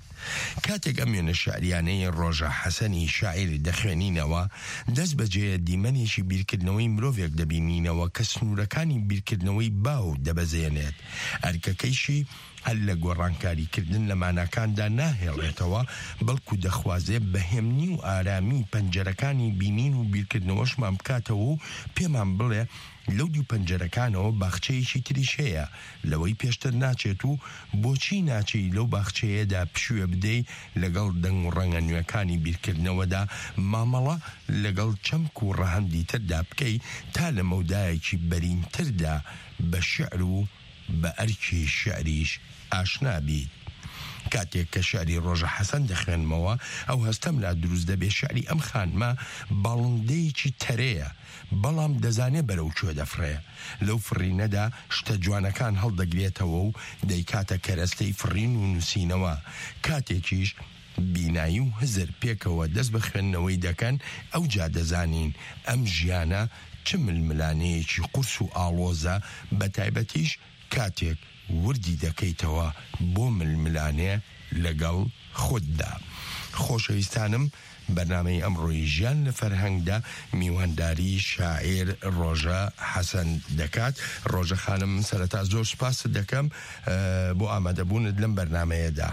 کاتێک ئەم وێنە شعریانەی ڕۆژە حەسەنی شاعری دەخوێنینەوە دەست بەجێ دیمەنێکی بیرکردنەوەی مرۆڤێک دەبینینەوە کە سنوورەکانی بیرکردنەوەی باو دەبەزێنێت. ئەرکەکەیشی هەل لە گۆڕانکاریکردن لە ماناکاندا ناهێڵێتەوە بەڵکو دەخوازێ بەهێمنی و ئارامی پەنجەرەکانی بینین و بیرکردنەوەشمان بکاتەوە و پێمان بڵێ لەو دوو پەنجەرەکانەوە باخچەیەکی تریش هەیە لەوەی پێشتر ناچێت و بۆچی ناچی لەو باخچەیەدا پشوێ بدەی لەگەڵ دەنگ و ڕەنگە نوێەکانی بیرکردنەوەدا مامەڵە لەگەڵ چەمک و ڕەهەندی تردا بکەی تا لە مەودایەکی بەرینتردا بە شعر و بە ئەرکی شعریش ئاشنا بیت. کاتێک کە شعری ڕۆژە حەسەن دەخوێنمەوە ئەو هەستەم لا دروست دەبێ شعری ئەم خانمە باڵندەیەکی تەرەیە بەڵام دەزانێ بەرەو کوێ دەفڕێ. لەو فڕینەدا شتە جوانەکان هەڵدەگرێتەوە و دەیکاتە کەرەستەی فڕین و نووسینەوە. کاتێکیش بینایی و هزر پێکەوە دەست بە خوێندنەوەی دەکەن ئەو جا دەزانین ئەم ژیانە چ ململانەیەکی قورس و ئاڵۆزە بە تایبەتیش کاتێک وردی دەکەیتەوە بۆ ململانێ لەگەڵ خوددا. خۆشەویستانم بەرنامەی ئەمڕۆی ژیان لە فەرهەنگدا میوانداری شاعیر ڕۆژە حەسەن دەکات. ڕۆژە خانم سەرەتا زۆر سوپاست دەکەم بۆ ئامادەبوونت لەم بەرنامەیەدا.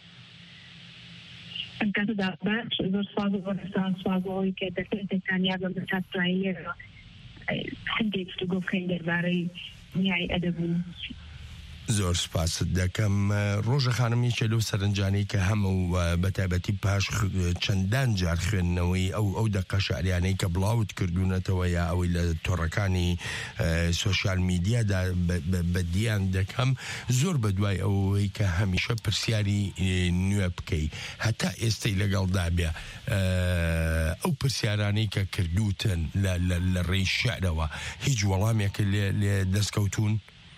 زۆر سوازەوەی کە دەکەیتەکانیا بە بەتاتراییەوە هەندێک گفتوگۆ بکەین دەربارەی نیای ئەدەب و زۆر سپاست دەکەم. ڕۆژە خانمیچە لەو سەرنجانەی کە هەموو بەتایبەتی پاش چەندان جار خوێندنەوەی ئەو دەقە شعریانەی کە بڵاوت کردوونەتەوە یا ئەوەی لە تۆڕەکانی سۆشیال میدیادا بەدیان دەکەم زۆر بەدوای ئەوەی کە هەمیشە پرسیاری نوێ بکەی هەتا ئێستەی لەگەڵدا بێ ئەو پرسیارانەی کە کردوتن لە ڕێی شعرەوە هیچ وەڵامێکە لێ دەستکەوتون؟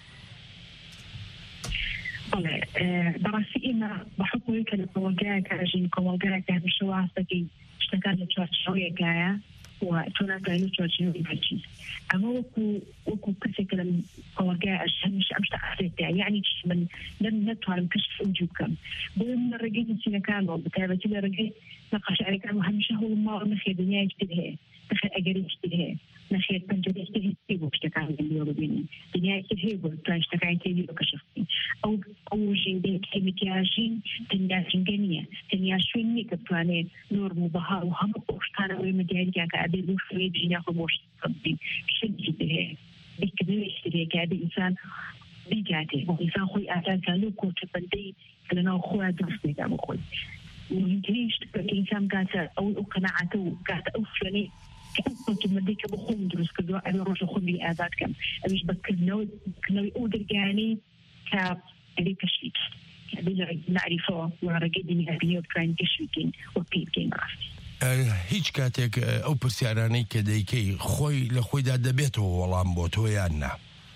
بەڕاستی ئێمە بەحکومی کە لە کۆمەلگایەکە ئەژین کۆمەلگایەکە هەمیشە واسەکەی شتەکان لە چوارچێوەیەکایە و تۆ ناتوانێت چوارچێوەی بچیت. ئەمە وەکو کەسێک لەم کۆمەلگایە ئەژ هەمیشە ئەم شتە ئاسێتە یعنی من نەتوانم کەشف ئەوجوو بکەم بۆیە من لە ڕێگەی نووسینەکانەوە بەتایبەتی لە ڕێگەی نەقاشعەرەکان و هەمیشە هەوڵم ماوە نەخێر دنیایەکی تر هەیە نەخێر ئەگەرێکی تر هەیە نەخێر پەنجەرێکی هەیە بۆ شتەکان لێوە ببینین دنیایەکی تر هەیە بۆ توان شتەکانی تێوی بکەشف بکەین. ئەو ژینگەی کێمیکیاژین تەنیا ژینگە نییە تەنیا شوێن نییە کە بتوانێت نۆرم و بەها و هەموو ئەوشتانەوەی مەدیاریان کە ئەبێ بۆ شوێ ژینە خۆ بۆ شتبین شتێکی تر هەیە بیکردنەوەی تر هەیە کە ئەبێ ئینسان بیگاتێ بۆ ئینسان خۆی ئازادکان لەو کۆچەبەندەی کە لەناو خۆیان دروست بێدا بۆ خۆی. مهمترین شت کە ئینسان گاتە ئەو قەناعەتە و گاتە ئەو شوێنەی مردی که بخوم درست کرد و اول روز خود بی آزاد کم اویش بکنوی او درگانی که علی کشید بلا معرفة ورقة دنيا بيو بكان كشفين وبيب كين راسي هیچ کاتێک ئەو پرسیارانەی کە دەیکەی خۆی لە خۆیدا دەبێتەوە وەڵام بۆ تۆ یان نا؟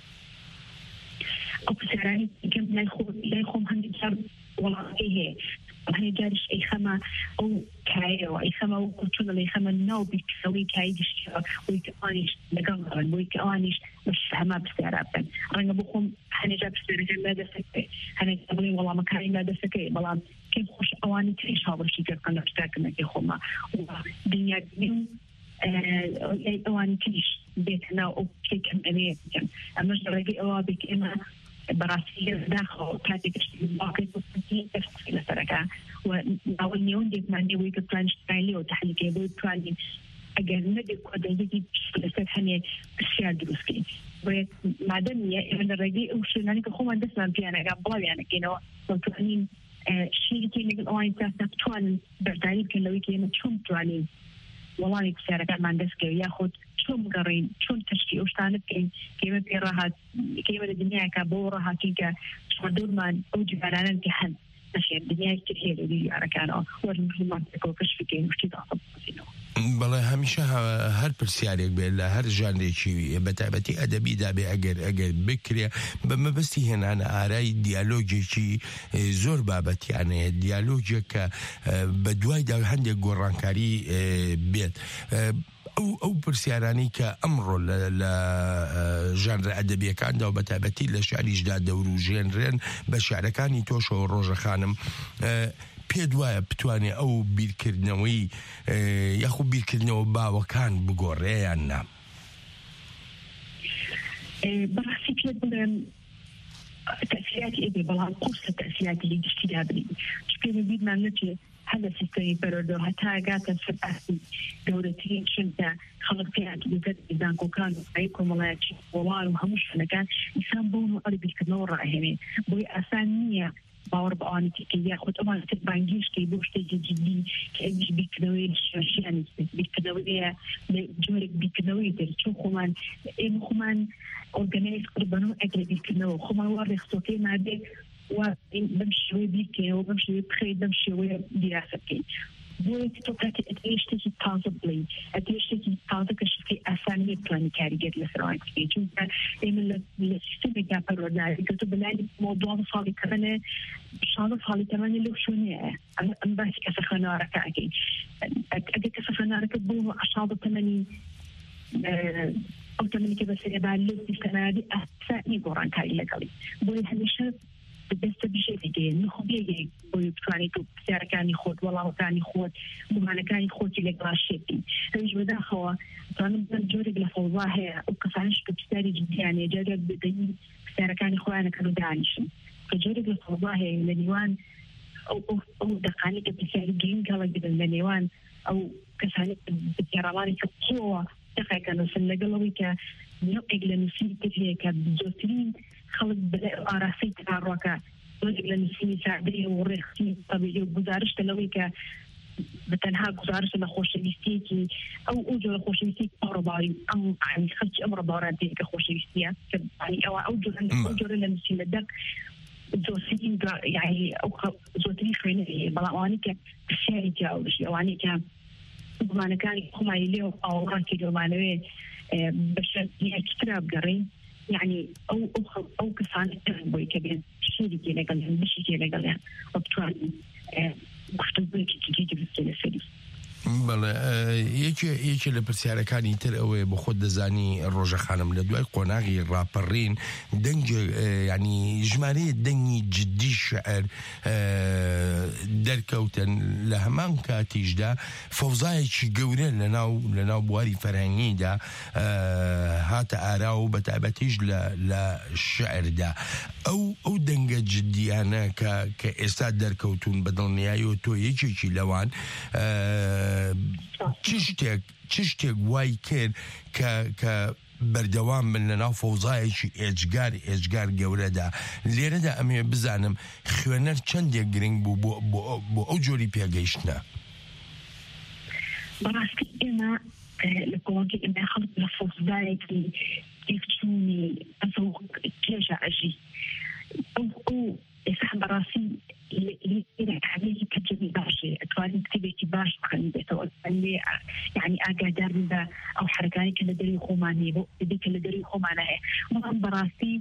ئەو پرسیارانی لای خۆم هەندێک جار وەڵامی هەیە، هەندێک جاریش ئەی خەمە ئەو کایەوە، ئەی خەمە ئەو کۆچۆنە لەی خەمە ناو بیکەوەی کایی گشتیەوە بۆی کە ئەوانیش لەگەڵ بن، بۆی کە ئەوانیش بەش هەما پرسیارا بکەن. ڕەنگە بۆ خۆم هەندێک جار پرسیارەکان لادەستەکەی، هەندێک جار بڵێن وەڵامەکانی لادەستەکەی، بەڵام کەم خۆش ئەوانی تریش هاوبەشی پێ لە پرسیارکردنەکەی خۆمە دنیابینی و ئەوانی تریش بێتە ناو ئەو پێکەم ئەوەیە بکەن. ئەمەش ڕێگەی ئەوە بێت ئێمە بەڕاستی داخەوە کاتێک باقی لەسەرەکە و ناوەی نێوەندێکمان نێوەی کە پلانشتایلەوە تحلیلکێ بۆی بتوانین ئەگەر نەبێت کۆدەیەکی لەسەر هەنێ پرسیار دروستکەین. بۆیە مادەمیە ئێمە لە ڕێگەی ئەو شوێنانی کە خۆمان دەستمان پیانەکە بڵاویانەکەینەوە بتوانین شیرێکی لەگەڵ ئەوانی تاستا بتوانن بەرداری بکەن لەوەی کە ئێمە چۆن بتوانین وەڵامی پرسیارەکانمان دەستکەوە یاخود چۆن بگەڕین، چۆن تشتی ئەو شتانە بکەین کە ئێمە پێ ڕاهات کە ئێمە لە دنیاکە بۆ ڕاهاتین کە چواردۆرمان ئەو جیبارانن کە هەن نەشێت دنیای تر هەیە لە دیارەکانەوە وەرممان پێکەوە کەشف بکەین و شتی داخەڵ بکەینەوە. بەڵێ هەمیشە هەر پرسیارێک بێت لە هەر ژانرێکی بەتایبەتی ئەدەبیدا بێ ئەگەر بکرێ بە مەبەستی هێنانە ئارای دیالۆگێکی زۆر بابەتیانەیە، دیالۆگێک کە بە دوایدا هەندێک گۆڕانکاری بێت. ئەو پرسیارانی کە ئەمڕۆ لە ژانرە ئەدەبیەکاندا و بەتایبەتی لە شاریشدا دەوروژێنرێن بە شارەکانی تۆشەوە ڕۆژە خانم، پێ دوایە بتوانێت ئەو بیرکردنەوەی یاخو بیرکردنەوە باوەکان بگۆڕێیان نا؟ بەڕاستی پێ بڵێم تەسیراتی ئەبێ بەڵام قورسە تەسیراتی گشتیدا بین پێ بیرمان نەچێ هەلە سیستەمی بەرەردەوە هەتا ئەگاتە سەر ئاستی گەورەترین شتە خەڵک پێیان دەگەت زانکۆکان و ئەی کۆمەڵایەتی وەڵار و هەموو شوێنەکان ئینسان بۆن و ئەڵی بیرکردنەوە ڕاهێنێ بۆی ئاسان نییە باوەڕ بە ئەوانێکی کە یاخود ئەوان تر بانگیشتی بۆ شتێکی جدی کە ئەویش بیرکردنەوەی شیانی بیرکردنەوەیە جۆرێک بیرکردنەوەی تر چۆن خۆمان ئێمە خۆمان ئۆرگەنایز قوربەنەوە ئەگرە بیرکردنەوە خۆمان وا ڕێخستۆکەی مادێ و بەم شێوەیە بیرکەوە بەم شێوەیە بخەیت بەم شێوەیە دیراسە بکەین بۆیە تۆ کاتی ئەتێ شتێکی تازە بڵین ئەتێ شتێکی تازە کە شتێکی ئاسانی توانی کاریگەر لەسەرەوە بکەین چونکە ئێمە لە سیستەمێکدا پەروەرداری کە تۆ بەلای مۆدوڵ ساڵی تەمەنە 16 ساڵی تەمەنە لەو شوێنەیە ئەم باسی کەسەخانەوارەکە ئەکەین ئەگەر کەسەخانەوارەکە بۆ 16 تەمەنی ئەو تەمەنی کە بەسەرێدا لەو سیستەمەدی ئاسانی گۆڕانکاری لەگەڵی بۆیە هەمیشە دەستە بژێتێک نخۆبیەک بۆی بتوانیت و پرسیارەکانی خۆت وەڵامەکانی خۆت گومانەکانی خۆتی لەگەڵا شێتی هەویش بەداخەوە توانم بڵێم جۆرێک لە فەوضا هەیە ئەو کەسانش کە پرسیاری جدیانەیە جارێک بدەین پرسیارەکانی خۆیانەکەن و دانیشن کە جۆرێک لە فەوضا هەیە لە نێوان ئەو دەقانی کە پرسیاری گرنگ هەڵک بدەن لە نێوان ئەو کەسانی پرسیارەوانی کە قووە دەقەکە نووسن لەگەڵەوەی کە نوعێک لە نووسینی تر هەیە کە زۆرترین خەڵک بەلای ئاراستەی تەڕۆکە زۆرێک لە نووسینی سادەی و ڕێختی طبیعی و گزارشتە لەوەی کە بەتەنها گزارشە لە خۆشەویستیەکی ئەو جۆرە خۆشەویستی ڕۆباری ئەم خەڵکی ئەم ڕۆباراتەیە کە خۆشەویستیە ئەوە ئەو جۆرە لە نووسین لە دەک زۆرترین یعنی ئەو زۆرترین خوێنە هەیە بەڵام ئەوانەی کە پرسیاری جیاوشی ئەوانەی کە گومانەکانی خۆمانی لێ و ئاوەڕاکی دۆمانەوێ بەشەیەکترا بگەڕین يعني او كسان بوي كبير شيء كده قال مش كده قال وبتوان مختبر كتير في السلسله بەڵێ یەکی لە پرسیارەکانی تر ئەوەیە بە خۆت دەزانی ڕۆژە خانم لە دوای قۆناغی ڕاپەڕین دەنگ ینی ژمارەیە دەنگی جددی شعر دەرکەوتن لە هەمان کاتیشدا فەوزایەکی گەورە لە ناو بواری فەرهەنگیدا هاتە ئارا و بەتایبەتیش لە شعردا ئەو دەنگە جددیانە کە ئێستا دەرکەوتون بەدڵنیایی و تۆ یەکێکی لەوان چ شتێک وای کرد کە بەردەوام من لە ناو فەوزایەکی ئێجگار گەورەدا لێرەدا ئەمێ بزانم خوێنەر چەندێک گرنگ بوو بۆ ئەو جۆری پێگەیشتنە بەڕاستی ئێمە لە کۆڵکی ئێمە خەڵک لە فەوزایەکی تێکچوونی ئەزەو کێژە ئەژی ئەو ئێستا بەڕاستی لێرە کارێکی تەجربی باشێ ئەتوانین کتێبێکی باش بخەنیبێتەوە ئاگادار بە ئەو حرەکانی کە لە دەری خۆمانێ بۆ کە لە دەری خۆمانە هەیە بەڵام بەڕاستی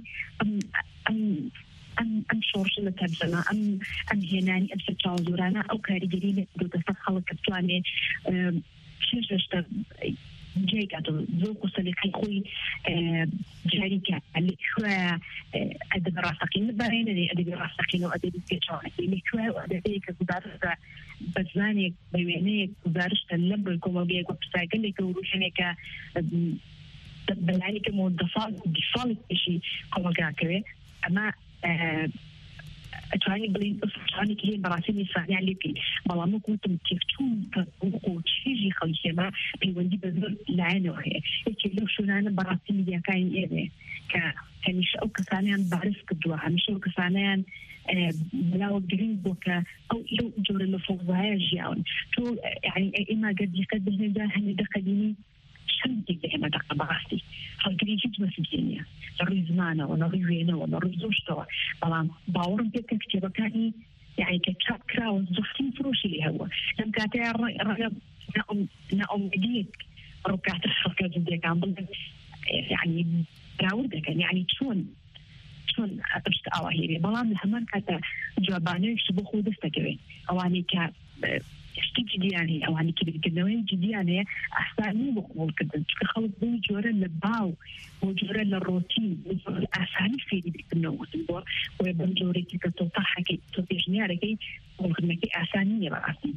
ئەم شۆڕش لە تەرجەمە ئەم هێنانی ئەم سەرچاوزۆرانە ئەو کاریگەری لە دەستە خەڵک کە بتوانێت شێشتە جێگاتۆ زۆر قوسەلەکەی خۆی جاریکە لەکوێ ئەدەب ڕاستەقین بەڕێنەرێ ئەدەبی ڕاستەقین و ئەدەبی پێچاوانەکەی لەکوێ و ئەدەبەیە کە گزارشە بە زمانێک بە وێنەیەک گزارشتە لەم بۆی کۆمەڵگەیەک و پرساگەلێکە و ڕوژێنێکە بەلایەکە دیفاڵی پێشی کۆمەلگاکەوێ ئەمە ئەتوانی بڵین ئەسوانی کە بەڕاستی نیسانیان لێکەین بەڵام وەکوتم تێکچوون و چێژی خەڵکێمە پەیوەندی بە زۆر لایەنەوە هەیە یەکێک لەو شوێنانە بەڕاستی میدیاکانی ئێمێ کە هەمیشە ئەو کەسانیان بارز کردووە هەمیشە ئەو کەسانیان بلاوە گرنگ بۆ کە ئەو جۆرە لە فۆڵڤایە ژیاون تۆ ئێمە گەر دیقەت بهێندا هەنێدە قەدیمی شەندێک ئێمە دەقە بەڕاستی هەڵگری هیچ مەسئولێت نییە لە ڕووی زمانەوە لە ڕووی وێنەوە لە ڕووی زۆشتەوە بەڵام باوەڕم پێ کە کتێبەکانی یعنی کە چاپ کراوە زۆرترین فرۆشی لێ هەبووە لەم کاتەیە ڕەگە نەئومێدیەک ڕووکاتە خەڵکە زیندەکان بڵێن یعنی راورد دەکەن یعنی چۆن پشت ئاوا هێرێ بەڵام لە هەمان کاتە جوابانەیەکش بۆ خۆ دەست دەکەوێت ئەوانەی کە شتی جدیان هەیە ئەوانی کردنەوەی جدیان هەیە ئاسانی بۆ قبولکردن چکە خەڵک بۆ جۆرە لە باو بۆ جۆرە لە ڕۆتین ئاسانی فێری بکردنەوەتن بۆ بۆیە بەم جۆرێکی کە تۆ تاحەکەی تۆ پێشنیارەکەی قبولکردنەکەی ئاسانی نییە بەڕاستی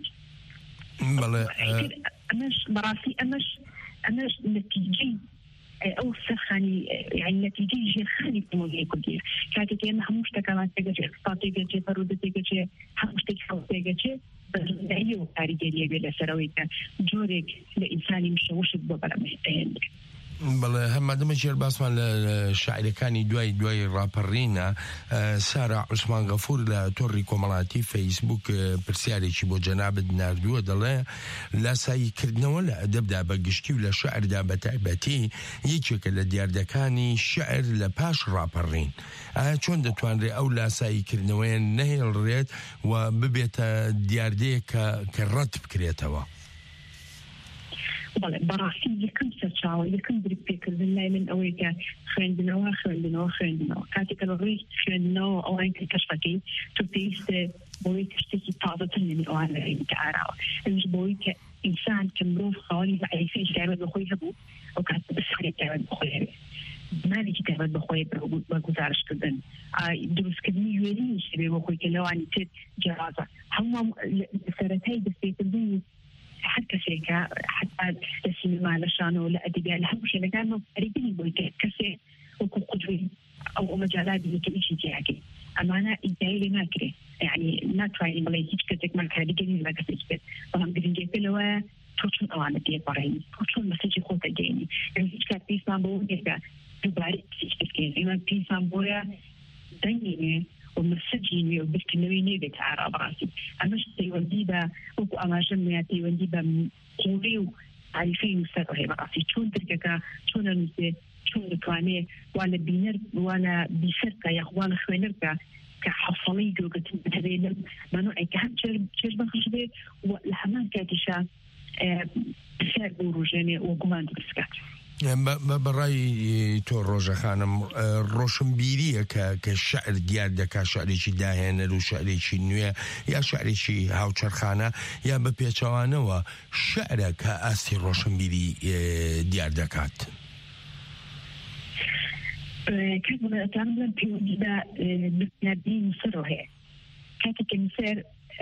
ئەمەش بەڕاستی ئەمەش نەتیجەی ئەو سەرخانی یعنی نەتیجەی ژێرخانی کۆمەڵگەی کوردیە کاتێک ئێمە هەموو شتەکەمان تێگەچێ اقتصاد تێگەچێ پەرودە تێگەچێ هەموو شتێکی خەڵک تێگەچێ بەزودایی و کاریگەریە بێ لەسەرەوەی کە جۆرێک لە ئینسانی مشەوشت بۆ بەرەمهێنێ بەڵێ هەمادەمە ژێر باسمان لە شاعرەکانی دوای ڕاپەڕینە سارا عوسمان غەفور لە تۆڕی کۆمەڵاتی فەیسبوک پرسیارێکی بۆ جەنابەت ناردووە دەڵێ لاساییکردنەوە لە ئەدەبدا بە گشتی و لە شعردا بە تایبەتی یەکێکە لە دیاردەکانی شعر لە پاش ڕاپەڕین ئایا چۆن دەتوانرێت ئەو لاساییکردنەوەیە نەهێڵڕێت و ببێتە دیاردەیە کە ڕەت بکرێتەوە بەڵێ بەڕاستی یەکەم سەرچاوە یەکەم بریپێکردن لای من ئەوەی کە خوێندنەوە کاتێککە لە ڕێی خوێندنەوە ئەوان کە کەشفەکەی تو پێویستە بۆی شتێکی تازەتر لێنی ئەوان لە ڕێی ئاراوە ئەوش بۆی کە ئینسان کە مرۆڤ خاوەنی بەعریفی تایبەت بەخۆی هەبوو ئەو کاتە بەسەری تایبەت بەخۆی هەبێ زمانێکی تایبەت بەخۆی بە گزارشکردن دروستکردنی وێرینیش هەبێ بۆ خۆی کە لەوانی تر جیاوازە هەموو سەرەتای دەستپێکردنی هەر کەسێکە حتا لە سینما لە شانەوە لە ئەدەبیات لە هەموو شوێنەکانەوە ئەریبنی بۆی کەسێ وەکو قودوەی ئەو مەجالاتی کە ئیشی تیاکەی ئەمانە ئیدعای لێ ناکرێت یعنی ناتوانین بڵێ هیچ کەسێکمان کاریگەری لە کەسێک بێت بەڵام گرنگێکە لەوەیە تۆ چۆن ئەوانە تێپەڕێنی تۆ چۆن مەسەجی خۆت ئەگەینی هیچ کات پێویستمان بەوە نییە دووبارەی هیچ کەسکەین ئێمە پێویستمان بۆیە دەنگێنێ ومسجين وبالكنوي نيبت عرب راسي أمش تيودي با وكو أماجم يا تيودي با قولي وعارفين مستقبل راسي شون تركك شون المسجد شون الكواني ولا بينر ولا بيسرك يا أخوان خوينرك كحصلي جوجت هذين ما نوعي كهم شيء بنخشبه والحمام كاتشا سر بروجاني وقمان بسكت بەڕای تۆ ڕۆژە خانم ڕۆشنبیریە کە شعر دیار دەکا شعرێکی داهێنەر و شعرێکی نوێ یا شعرێکی هاوچەرخانە یا بە پێچەوانەوە شعرە کە ئاستی ڕۆشنبیری دیار دەکات کاتێک پەیوەندی بە نردنی نووسەرەوە هەیە کاتێک نووسەر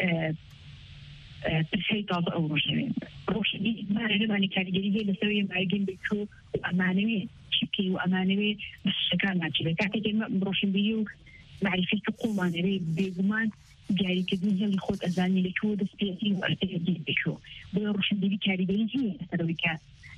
پرسەی تازە ئەو ڕۆشنبیری مانەمانی کاریگەری هەیە لەسەوەی ماگەن بکۆ و ئەمانەوێ چکی و ئەمانەوێ بەشەکان ناچێت کاتێک ڕۆشنبیری و معرفەی قوڵمانەوێ بێگومان دیاریکردنی هێڵی خۆت ئەزانی لەکوێ دەست پێی و ئەرتێ بکۆ بۆ ڕۆشنبیری کاریگەری هەیە لەسەرەوەی کە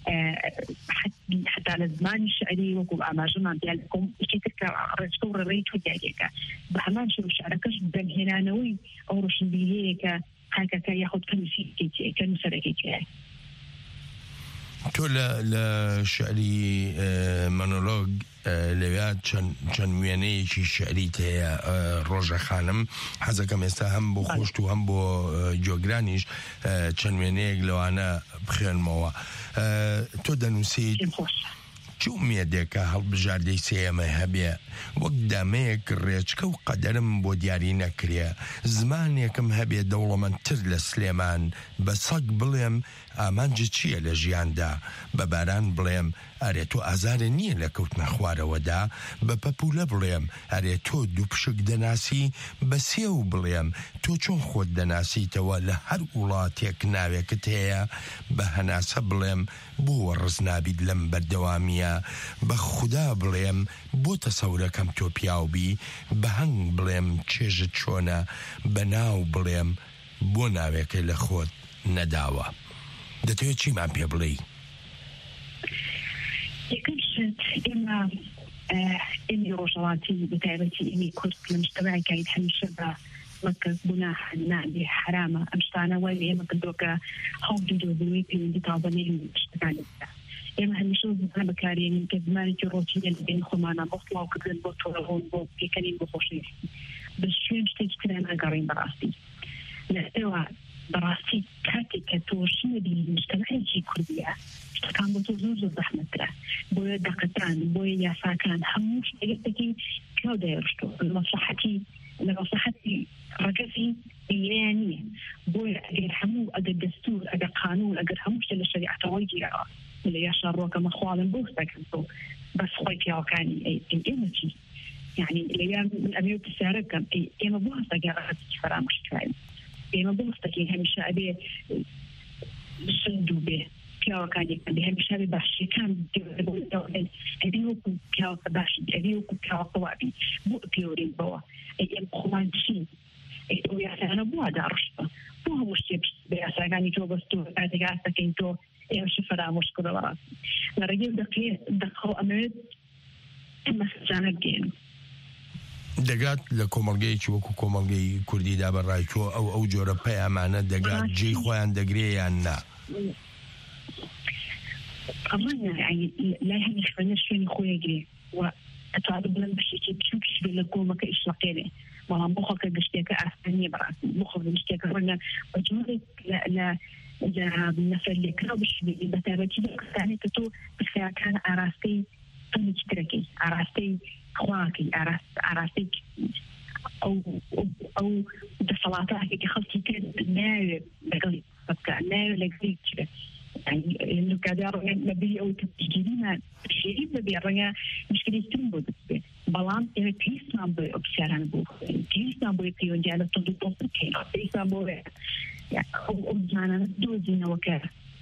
حتى لزماني شعري وقوم أماجمان ديالكم كتير رجعوا الريت وديالك بهمان شو شعركش بنهنا نوي أو روشن بيليك هكذا ياخد كم شيء كم سرقة تۆ لە شعری مۆنۆلۆگ لەوێت چەند وێنەیەکی شعریت هەیە ڕۆژە خانم حەزەکەم ئێستا هەم بۆ خۆشت و هەم بۆ جۆگرانیش چەند وێنەیەک لەوانە بخوێنمەوە. تۆ دەنووسیت چ ئومێدێکە هەڵبژاردەی سێمە هەبێ وەک دامەیەک ڕێچکە و قەدەرم بۆ دیاری نەکرێ، زمانێکم هەبێ دەوڵەمەندتر لە سلێمان، بە سەگ بڵێم ئامانجە چییە لە ژیاندا، بە باران بڵێم ئەرێ تۆ ئازارە نییە لە کەوتنە خوارەوەدا، بە پەپولە بڵێم ئەرێ تۆ دوو پشک دەناسی، بە سێو بڵێم تۆ چۆن خۆت دەناسیتەوە، لە هەر وڵاتێک ناوێکت هەیە، بە هەناسە بڵێم بۆ ڕزنابیت لەم بەردەوامیە، بە خودا بڵێم بۆ تەسەورەکەم تۆ پیاوبی، بە هەنگ بڵێم چێژت چۆنە، بە ناو بڵێم بۆ ناوێکە لە خۆت نەداوە. دەتەوێت چیمان پێ بڵێی؟ یەکەم شت ئێمە ڕۆژەڵاتی بەتایبەتی ئێمە کورد لە مجتەمەعێکین هەمیشە بە وەکە گوناه نابێ حرامە ئەم شتانە وای لە ئێمە کردووە هەڵدی دۆبنەوەی پەیوەندی تاوبەنەی شتەکاندا. ئێمە هەمیشە زمان بەکارێنین کە زمانێکی ڕۆژینە لە بین خۆمانە بۆ خڵاوکردن بۆ تۆڕەهۆن بۆ پێکەنین بۆ خۆشەویستی بە شوێن شتێکی ترە ناگەڕین بەڕاستی. لەئێوە بەڕاستی کاتێک کە تۆشینە بینی مجتەمەعێکی کوردیە شتەکان بۆ تۆ زۆر زۆر زەحمەتترە، بۆیە دەقەتان بۆیە یاساکان هەموو شتێکێکی پیاو دەیڕشتۆ لە مەسلحەتی ڕەگەزی ئێران نییە. بۆیە ئەگەر هەموو ئەگەر دەستور ئەگەر قانون ئەگەر هەموو شتە لە شەریعەتەوەی گیراوە لە یاشا ڕۆکەمە خواڵم بۆ شتەکەم تۆ بەس خۆی پیاوەکانی ئێمە چی یعنی لەیان من ئەبێ پرسیارە بکەم ئێمە بۆ هەستەگەر ڕەتی فەرامۆش کراین، ئێمە بۆ هەستەکەی هەمیشە ئەبێ سندوو بێ پیاوەکانی هەمیشە بێ باشیەکان ئەبێ وەکو پیاوەکە باشی ئەبێ وەکو پیاوەکە وابی بۆ پێوەرین بەوە ئێمە خۆمان چین ئەو یاسانە بۆ داڕشتە بۆ هەموو شتێ بە یاساکانی تۆ بەستۆ کاتێک ئاستەکەین تۆ ئێمەش فرامۆش کردەوە ڕاستی لە ڕێگەی دەقەڵ ئەمەوێت ئەمە سەجانە بگەین. دەگات لە کۆمەڵگەیەکی وەکو کۆمەڵگەی کوردیدا بەڕای تۆ ئەو جۆرە پەیامانە دەگات جێی خۆیان دەگرێ یان نا؟ ئەمانە لای هەمی خوێنە شوێنی خۆیەگرێ و ئەتوانێت بڵێن بەشێکی بچووکیش بێ لە کۆمەکە ئیشلەقێنێ، بەڵام بۆ خەڵکە گشتێکە ئاسانیە بەڕاستی بۆ خەڵک گشتێکە ڕەنگە بە جۆرێک لە نەفەر لێکراو بشبێ بەتابەتی دەکستانێت کە تۆ پرسیارەکان ئاراستەی تەنێکی ترەکەی ئاراستەی خواکەی ئاراستەی ئەو دەسەڵاتەکێکی خەڵکی کرد ناوێت لەگەڵی بکە ناوێت لەگەڵی چرێت کادار لەبی ئەو تگیریمان شێری بەبێ ڕەنگە مشکلێتترم بۆ دەبێت، بەڵام ئێمە پێویستمان بۆ ئەو پرسیاران بۆ پێویستمان بۆی پەیوەندیان لە تۆ بکەین پێویستمان بۆ ئەو زمانانە دۆزینەوەکە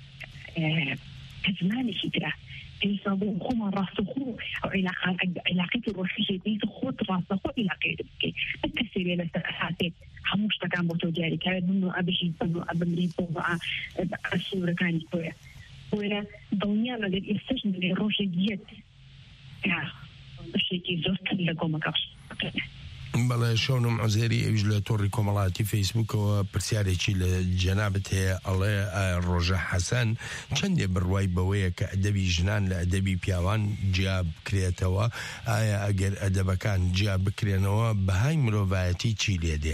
کە زمانێکی ترە پێویستمان بۆ خۆمان ڕاستەخۆ ئەو عیلاقەی ڕۆژیشی پێویستە خۆت ڕاستەخۆ عیلاقەی بکەیت کەسێ لێ لەسەر ئەساسێک هەموو شتەکان بۆ تۆ دیاریکراوێت بن ئەبژی ئەبمری بۆ سوورەکانی خۆیە بۆیە دڵنیا لەگەر ئێستش لێ ڕۆژێک یەک بەشێکی زۆرتر لە کۆمەکە بەڵێ شەونم عوزێری ئەویش لە تۆڕی کۆمەڵاتی فەیسبووکەوە پرسیارێکی لە جەنابەت هەیە ئەڵێ ڕۆژە حەسەن چەندێ بڕوای بەوەیە کە ئەدەبی ژنان لە ئەدەبی پیاوان جیا بکرێتەوە، ئایا ئەگەر ئەدەبەکان جیا بکرێنەوە بەهای مرۆڤایەتی چی لێ دێ؟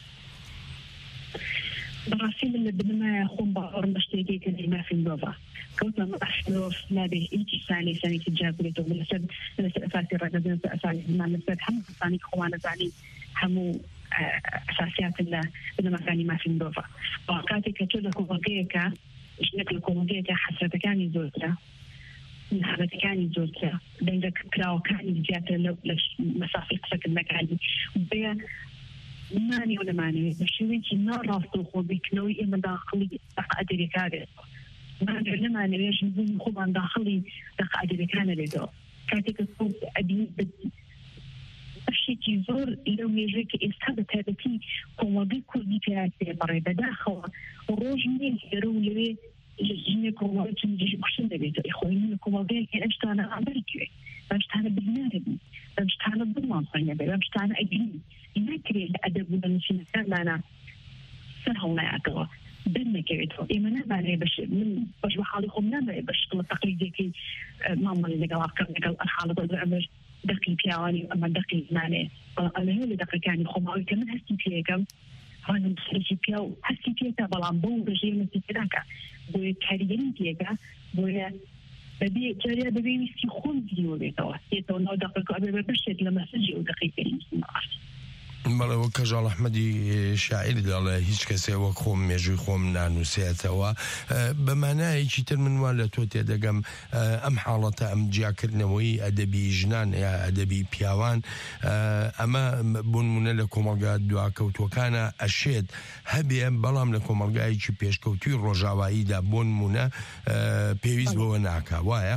بەڕاستی من لە بنمایە خۆم باوەڕم بە شتێکی کە مافی مرۆڤە کەوتمە ئەشتۆف نابێ هیچی سانێکی جیا بکرێتەوە لەسەر ئەساسی ڕێگەزین ئەساسی زمان لەسەر هەموو کەسانی کە خۆوان دەزانین هەموو ئەساسیاتن لە بنەمەکانی مافی مرۆڤە. کاتێک کە تۆ لە کۆمەلگەیەکە ژنێک لە کۆمەلگەیەکە حەسرەتەکانی زۆرترە، نەهابەتەکانی زۆرترە، دەنگە کراوەکانی زیاتر لە مەسافەی قسەکردنەکانی بێ مانی و لەمانەوێت بە شێوەیەکی ناڕاستەوخۆ بیکنەوەی ئێمە داخڵی دەقەدەرەکانێت لەمانەوێت ژنبوون خۆمان داخڵی دەقەدەرەکانە لێدەوە کاتێککە تۆ ئەبی بەشێکی زۆر لەو مێژەیە کە ئێستا بە تایبەتی کۆمەڵگەی کوردی پێ بەڕێ بەداخەوە ڕۆژ نیە لێرە و لەوێ ژنێک کۆمەڵگەی کوشتن دەبێتەوە خۆی من کۆمەڵگەیەکی ئەم شتانە ئامبەرکوێ بەم شتانە بنارەبی بەم شتانە بڵمانخۆینە بێ بەم شتانە ئەگرین ناکرێت لە ئەدەب و لە نووسینەکانمانە سەر هەڵنایەتەوە دەرنەکەوێتەوە ئێمە نابانێ من بەش بە حاڵی خۆم نامێ بەشڵە تەقلیدێکی مامەڵی لەگەڵاکە لەگەڵ حاڵەتە ئەمەش دەقی پیاوانی ئەمە دەقی زمانێ ئەمە لە دەقەکانی خۆماوی کە من هەستی پێەکەم هەنم سەرکی پیا و هەستی پێێتە بەڵام بەو ڕژێ مەسیراکە بۆیە کاریگەری پێگە بۆیە بەبێ جاریا بەبێ ویستی خۆم دیوە بێتەوە هێتەوە ناو دەقەکە ئەبێ بەشێت لە مەسەجی و دەقیکەری بەڵێ وەک کەژاڵ ئەحمەدی شاعیر دەڵێ هیچ کەسێ وەک خۆم مێژووی خۆم نانووسێتەوە بەمانایەکی تر من وا لە تۆ تێدەگەم ئەم حاڵەتە ئەم جیاکردنەوەی ئەدەبی ژنان یا ئەدەبی پیاوان ئەمە بوونمونە لە کۆمەلگا دواکەوتوەکانە ئەشێت هەبێ بەڵام لە کۆمەلگایەکی پێشکەوتوی ڕۆژاواییدا بوونمونە پێویست بەوە ناکا وایە؟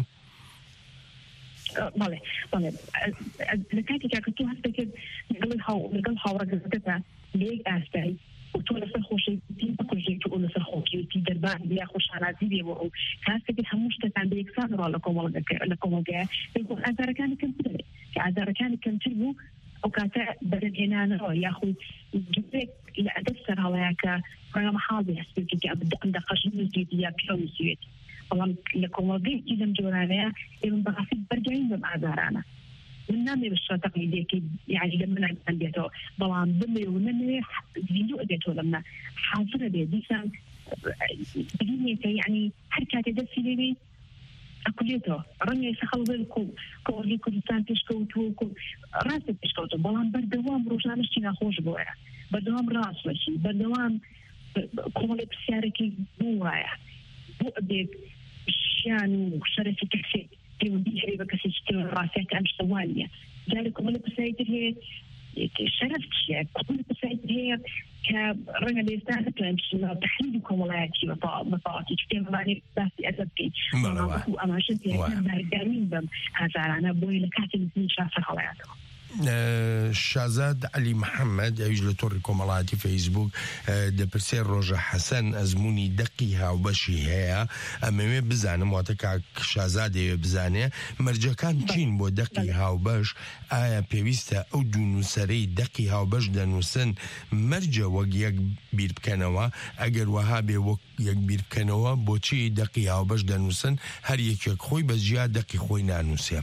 بەڵێ لە کاتێکا کە تۆ هەستێکت لەگەڵ هاوڕەگەزەکەتە لە یەک ئاستایی و تۆ لەسەر خۆشەویستی بکوژێت و لەسەر خۆشەویستی دەربان یا خۆشحالەتی بێەوە و کاتێکت هەموو شتەکان بە یەکسان ڕۆ لە کۆمەلگایە ئازارەکانی کەمتر بێت کە ئازارەکانی کەمتر بوو ئەو کاتە بەرەهێنانەوە یاخود گوێک لە ئەدەب سەرهاڵەیە کە ڕێگەمە حاڵی هەستێتی ئەم دەقەشی نووسێتی یا پیاویسوێتی بەڵام لە کۆمەلگەیەکی لەم جۆرانەیە ئێمە بەڕاستی بەرگین بەم ئازارانە من نامێ بە تەقلیدێکی یعنی لە منە بێتەوە بەڵام بمێ و نەمێ زیندوو ئەبێتەوە لە منە حاضرە بێت دیسان ببینێتە یعنی هەر کاتێ دەستی لێوێ ئەکولێتەوە ڕەنگە سەخەڵ کۆڵی کوردستان پێشکەوتووە ڕاستە پێشکەوتەوە بەڵام بەردەوام ڕۆژانشتی ناخۆش بۆیە بەردەوام ڕاست بەشی بەردەوام کۆمەڵی پرسیارێکی بۆ وایە بۆ ئەبێت ژیان و شەرەفی کەسێک پەیوەندی هەیە بە کەسێکی ڕاستیەکە ئەم شتە وانە جارێ کۆمەڵی پرسیارێتر هەیە شەرەف چییە کۆمەڵی پرسیارێتر هەیە کە ڕەنگە لە ئێستا نەتوانین بچینە تەحلیلی کۆمەڵایەتی بەتەواوەتی چونکە ئێمەوانێ باسی ئەدەب بکەین ئەماشە بەرگامین بەم ئازارانە بۆیە لە کاتی نزمی شافەر هەڵەیاتەوە شازاد علی محەممەد ئەویش لە تۆڕی کۆمەڵاتی فەیسبوک دەپرسێ ڕۆژە حەسەن ئەزمموی دەقی هاوبەشی هەیە ئەمەوێ بزانم واتە کاک شازادەوێ بزانێ مەرجەکان چین بۆ دەقی هاوبەش ئایا پێویستە ئەو دوو نووسەرەی دەقی هاوبەش دەنووسن مەرجە وەک یەک بیر بکەنەوە ئەگەر وەها بێ وەک یەک بیر بکەنەوە بۆچی دەقی هاوبەش دەنووسن هەر یەکێک خۆی بەجیا دەقی خۆی نانووسێ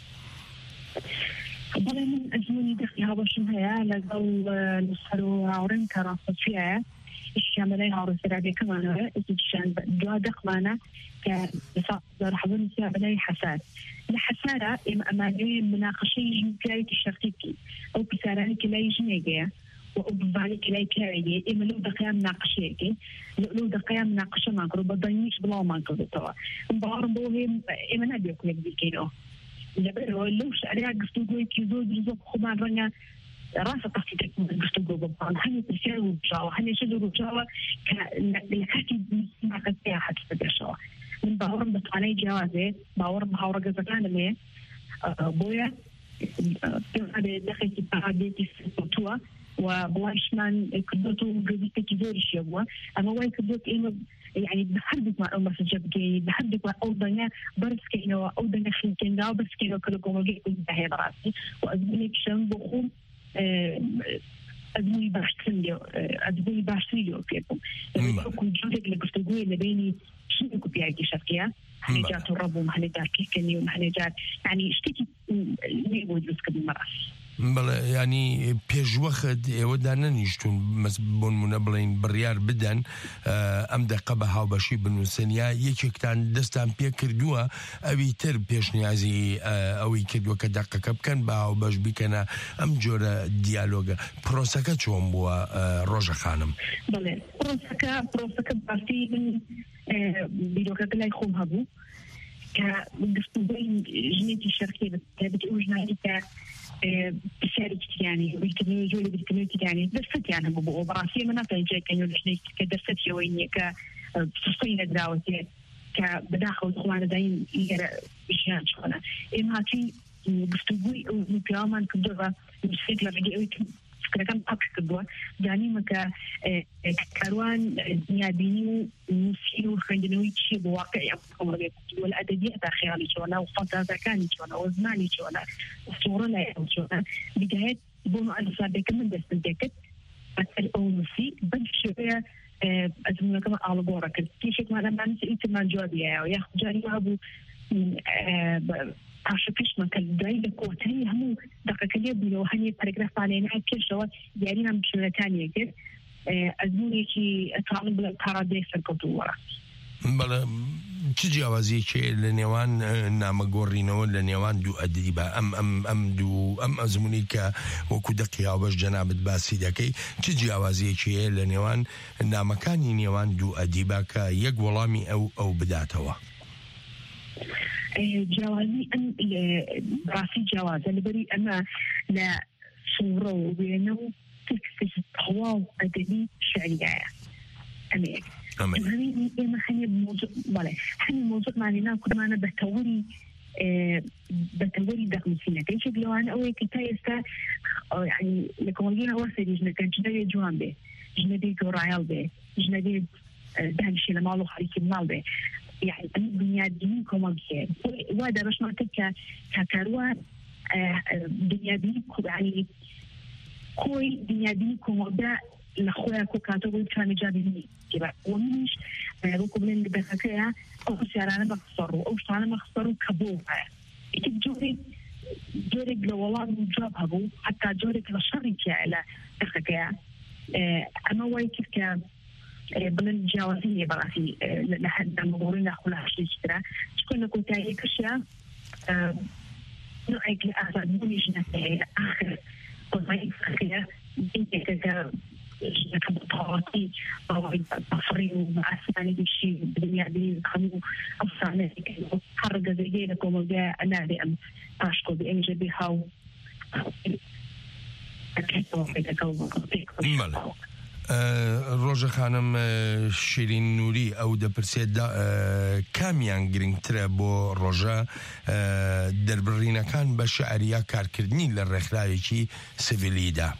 بەڵێ من ئەزمموی دەقی هاوبەشم هەیە لەگەڵ نووسەر و هاوڕێم کە ڕاستەچیایە ئیشیان بەلای هاوڕێسەرابیەکەمانەوە ئیشیان دوا دەقمانە کە حەزنووسیا بەلای حەسار لە حەسارە ئێمە ئەمانەوێ مناقەشەی ژنپیاوێکی شەخصی بکەین ئەو پرسیارانی کە لای ژنێگەیە و ئەو بزانانی کە لای پیاوێگەیە ئێمە لەو دەقەیان مناقەشەیەکەین لەو دەقەیان مناقەشەمان کرد بە دەنگیش بڵاومان کردێتەوە باوەڕم بۆ ئێمە نابێ کوێک بیکەینەوە لەبەرەوە لەو شعریا گفتوگۆیەکی زۆر خۆمان ڕەنگە ڕاستە تەقسیدێک گفتوگۆ بەڵام هەنێ پرسیار ڕووبژاوە هەنێشە ڕووبژاوە کە لە کاتی ناقەت پێیا حەدس بدێشەوە من باوەڕم بە توانای جیاوازێ باوەڕم بە هاوڕەگەزەکانم هەیە بۆیە دەخێکی پاهابێتی سوتووە و بڵایشمان کردوەوە و گەزیتێکی زۆریشیە بووە ئەمە وای کردوەوە ئێمە يعني بحردك أو مسجد جاي بحردك أو دنيا برسكينه أو دنيا خلينا أو برسكينه كل جمعة كل ده براسي وأزمني كشان بخوم أزمني باشتريو كيفهم كل جودك اللي قصدي اللي بيني شنو كبيعة شكلها هنجات الرب ومهنجات كيكني ومهنجات يعني اشتكي اللي يوجد كذا مرة بەڵێ ینی پێشوەخت ئێوەدا نەنیشتون بۆنمونە بڵین بڕیار بدەن ئەم دەقە بە هاوبەشی بنووسن یا یەکێکتان دەستان پێ کردووە ئەوی تر پێشنیازی ئەوەی کردووە کە دەقەکە بکەن بە هاوبەش بیکەنە ئەم جۆرە دیالۆگە پرۆسەکە چۆن بووە ڕۆژە خانم بڵێ پرۆسەکە باسی من بیرۆکەکە لای خۆم هەبوو کە گفتوگۆی ژنێکی شەرقی بەتایبەتی ئەو ژنانی کە بسیارێکیانی بیرکردنەوەی جۆری بیرکردنەوەیانی دەرفەتیان هەبوو بۆ بەڕاستی ئێمە ناتوانین جێگەین ژنێکی کە دەرفەتیەوەی نییە کە سوستەی نەدراوەتێ کە بەداخەوت خۆوانەداین لێرە ژیان چۆنە ئێمە هاتووین گفتوگۆی ئەو پیاوەمان کردووە سێت لە ڕێگەی ئەوەی فکرەکەم پاک کردووە زانیمە کە کاروان دنیابینی و نووسی و خوێندنەوەی چیە بۆ واقعی وە لە ئەدەبیەتە خەیاڵی چۆنە و فەنتازیەکانی چۆنە و زمانی چۆنە سوورە لای ئەو چۆنە بیدایەت بۆ مؤلفاتێکە من دەستم پێ کرد بەسەر ئەو نووسی بەم شێوەیە ئەزمونەکەم ئاڵگۆڕە کرد کێشێکمان ئەمان ئیتمان جوابیایەوە یا جاری وابوو پاشەکەشمە کە دوای لە کۆتایی هەموو دەقەکە لێ بوویەوە هەنێ پەرگرافانێنای پێشەوە دیارینام بچونەکانیە کرد ئەزمونێکی ئەتوانم بڵێم پارادەی سەرکەوتووەڕە بەڵێ چ جیاوازیەکێ لە نێوان نامەگۆڕینەوە لە نێوان دوو ئەدیبە ئەم ئەزمونی کە وەکو دەقیاوبەش جەنابەت باسی دەکەی چ جیاوازیەکێ لە نێوان نامەکانی نێوان دوو ئەدیبە کە یەک وەڵامی ئەو بداتەوە جیاوازی ئەم ڕاستی جیاوازە لەبەری ئەمە لە سوورە و وێنە و تکست تەواو ئەدەبی شعریایە ئەمەیە ئێمە هەنێ مۆزوعمانی ناکردمانە بەتەوەری دەقنووسینەکە یەکێک لەوانە ئەوەیە کە تا ئێستا لە کۆمەلگەی ئەوە سەری ژنەکە ژنەبێ جوان بێ ژنەبێ گۆڕایاڵ بێ ژنەبێ دانیشی لە ماڵ و خەریکی ماڵ بێ يعني بنيادين كوماجير وهذا باش نعطيك ككروان بنيادين يعني كوي بنيادين كوماجا لخويا كوكاتو كان جابني كذا ومش بقول لهم بحكاية أو سيارة مخسر أو سيارة مخسر كبوها تجوري جورك لو والله مجاب هبو حتى جورك لشريك على بحكاية أنا وايد كان بلن جوازية براسي لحد المغورين أخولا شيء شكون كنت هيك أشياء نوعك لأخذوني جنتي آخر قضية فكرة بنتي كذا كبطاراتي أو بصري ومعساني بشيء بالدنيا دي خلو أفصاني حرق زي لكم وجاء أنا بأم أشكو بإنجا بهاو ڕۆژە خانم شیرین نووری ئەو دەپرسێت کامیان گرنگترە بۆ ڕۆژە دەربڕینەکان بە شەعریە کارکردنی لە ڕێکخراوێکی سڤیلیدا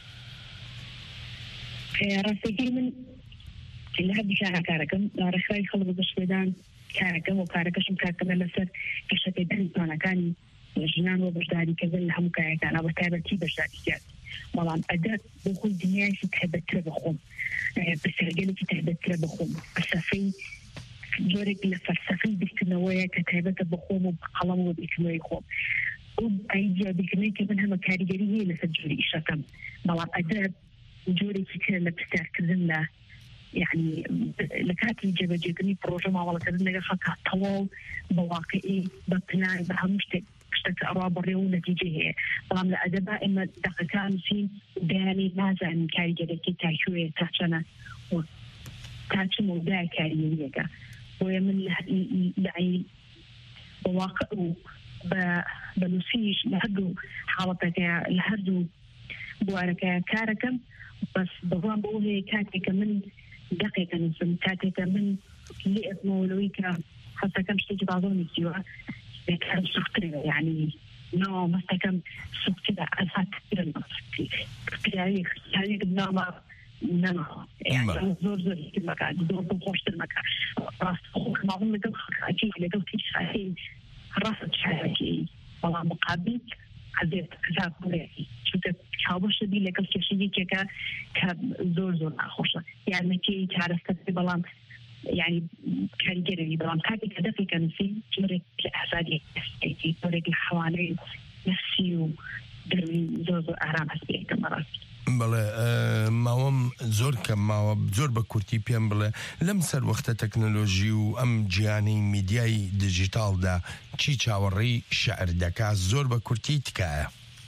ڕاستەکەی من لە هەردوو شارە کارەکەم ڕێکخراوی خەڵک بەشێدان کارەکەم و کارەکەشم کارکردن لەسەر گەشتەپێدانی توانەکانی ژنان و بەشداریکردن لە هەموو کارەکان بە تایبەتی بەشداریکرد بەڵام ئەدەت بۆ خۆی دنیایشی تایبەتترە بخۆم بەسەرگەلێکی تایبەتترە بخۆم فەلسەفەی جۆرێک لە فەلسەفەی بیرکردنەوەیە کە تایبەتە بخۆم و قەڵەم و بیرکردنەوەی خۆم ئەو ئایدیا بیرکردنەوەی کە من هەمە کاریگەری هەیە لەسەر جۆری ئیشەکەم بەڵام ئەدەت جۆرێکی ترە لە پرسیارکردن لە يعني لكاتي جبجتني بروجه ما والله كذا نجا خا تواو بواقعي بطناي بهمشتك اشتك أراب الريو نتيجة هي طبعا الأدباء إما دقيقان في داني ماذا عن كاري جدكي تاكوية تحشنا وتاكو موضوع كاري يجا ويمن لعي بواقع بنسيج لهدو حالتك لهدو بوارك كاركم بس بضام بقول كاتك من دقيقة نسم كاتك من لقيت مولويك حتى كم شيء بعضهم يسوى كان سكتري يعني نوع مثلا كم سكتري أسات كتير يعني بنام يعني زور المكان زور بخوش المكان راس خوك ما هم لقوا خاكي لقوا كيش راس شاكي والله مقابل عزيز كذا كله شوف كابوش دي لقوا كيشي كذا كزور خوشة يعني كي تعرف تبلان يعني كان جري بلان كاتي كذا في كان في جورك لأحسادي نفسي جورك لحوالي نفسي ودري زور أعرام حسبي كمرات بەڵێ ماوەم زۆر کەم ماوە زۆر بە کورتی پێم بڵێ لەم سەر وەختە تەکنۆلۆژی و ئەم جیهانی میدیای دیجیتالدا چی چاوەڕێی شەعر دەکات زۆر بە کورتی تکایە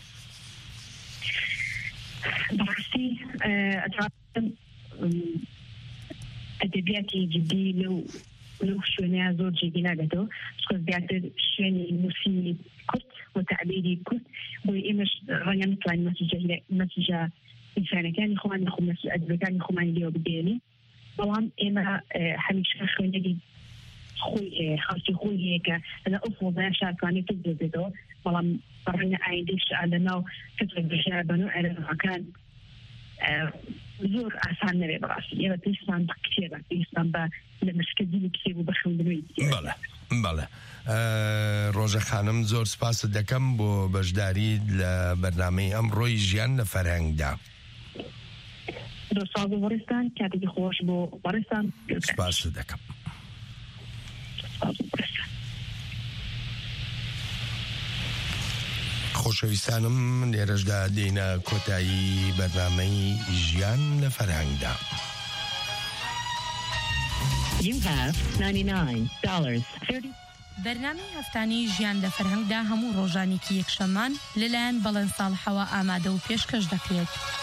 بەڕاستی ئەدەبیاتی جدی لەو شوێنەیە زۆر جدی ناگەتەوە چکە زیاتر شوێنی نووسینی کورد و تعبیری کورد بۆی ئێمەش ڕەنگە نتوانین مەسیجە ئینسانەکانی خۆمان نەخۆم ئەدەبەکانی خۆمانی لێوە بدێنین بەڵام ئێمە هەمیشە خوێنەری خۆی هەیە خەڵکی خۆی هەیە کە لە ئەو فۆزایە شارکوانێت دەبێتەوە بەڵام بەڕێنە ئایندەی شعر لەناو فترێک بەشار بەنوو ئەرەبەکان زۆر ئاسان نەبێ بەڕاستی ئێمە پێویستمان بە کتێبە پێویستمان بە لە مشکەدی کتێب و بە خوێندنەوەی بەڵێ ڕۆژە خانم زۆر سپاست دەکەم بۆ بەشداری لە بەرنامەی ئەمڕۆی ژیان لە فەرهەنگدا دو ساز وارستان کاتێکی خۆش بۆ وارستان سپاس دەکەم. خۆشەویستانم لێرەشدا دێنە کۆتایی بەرنامەی ژیان لە فەرهەنگدا. بەرنامەی هەفتانەی ژیان لە فەرهەنگدا هەموو ڕۆژانێکی یەکشەممان لەلایەن بەڵێن ساڵحەوە ئامادە و پێشکەش دەکرێت.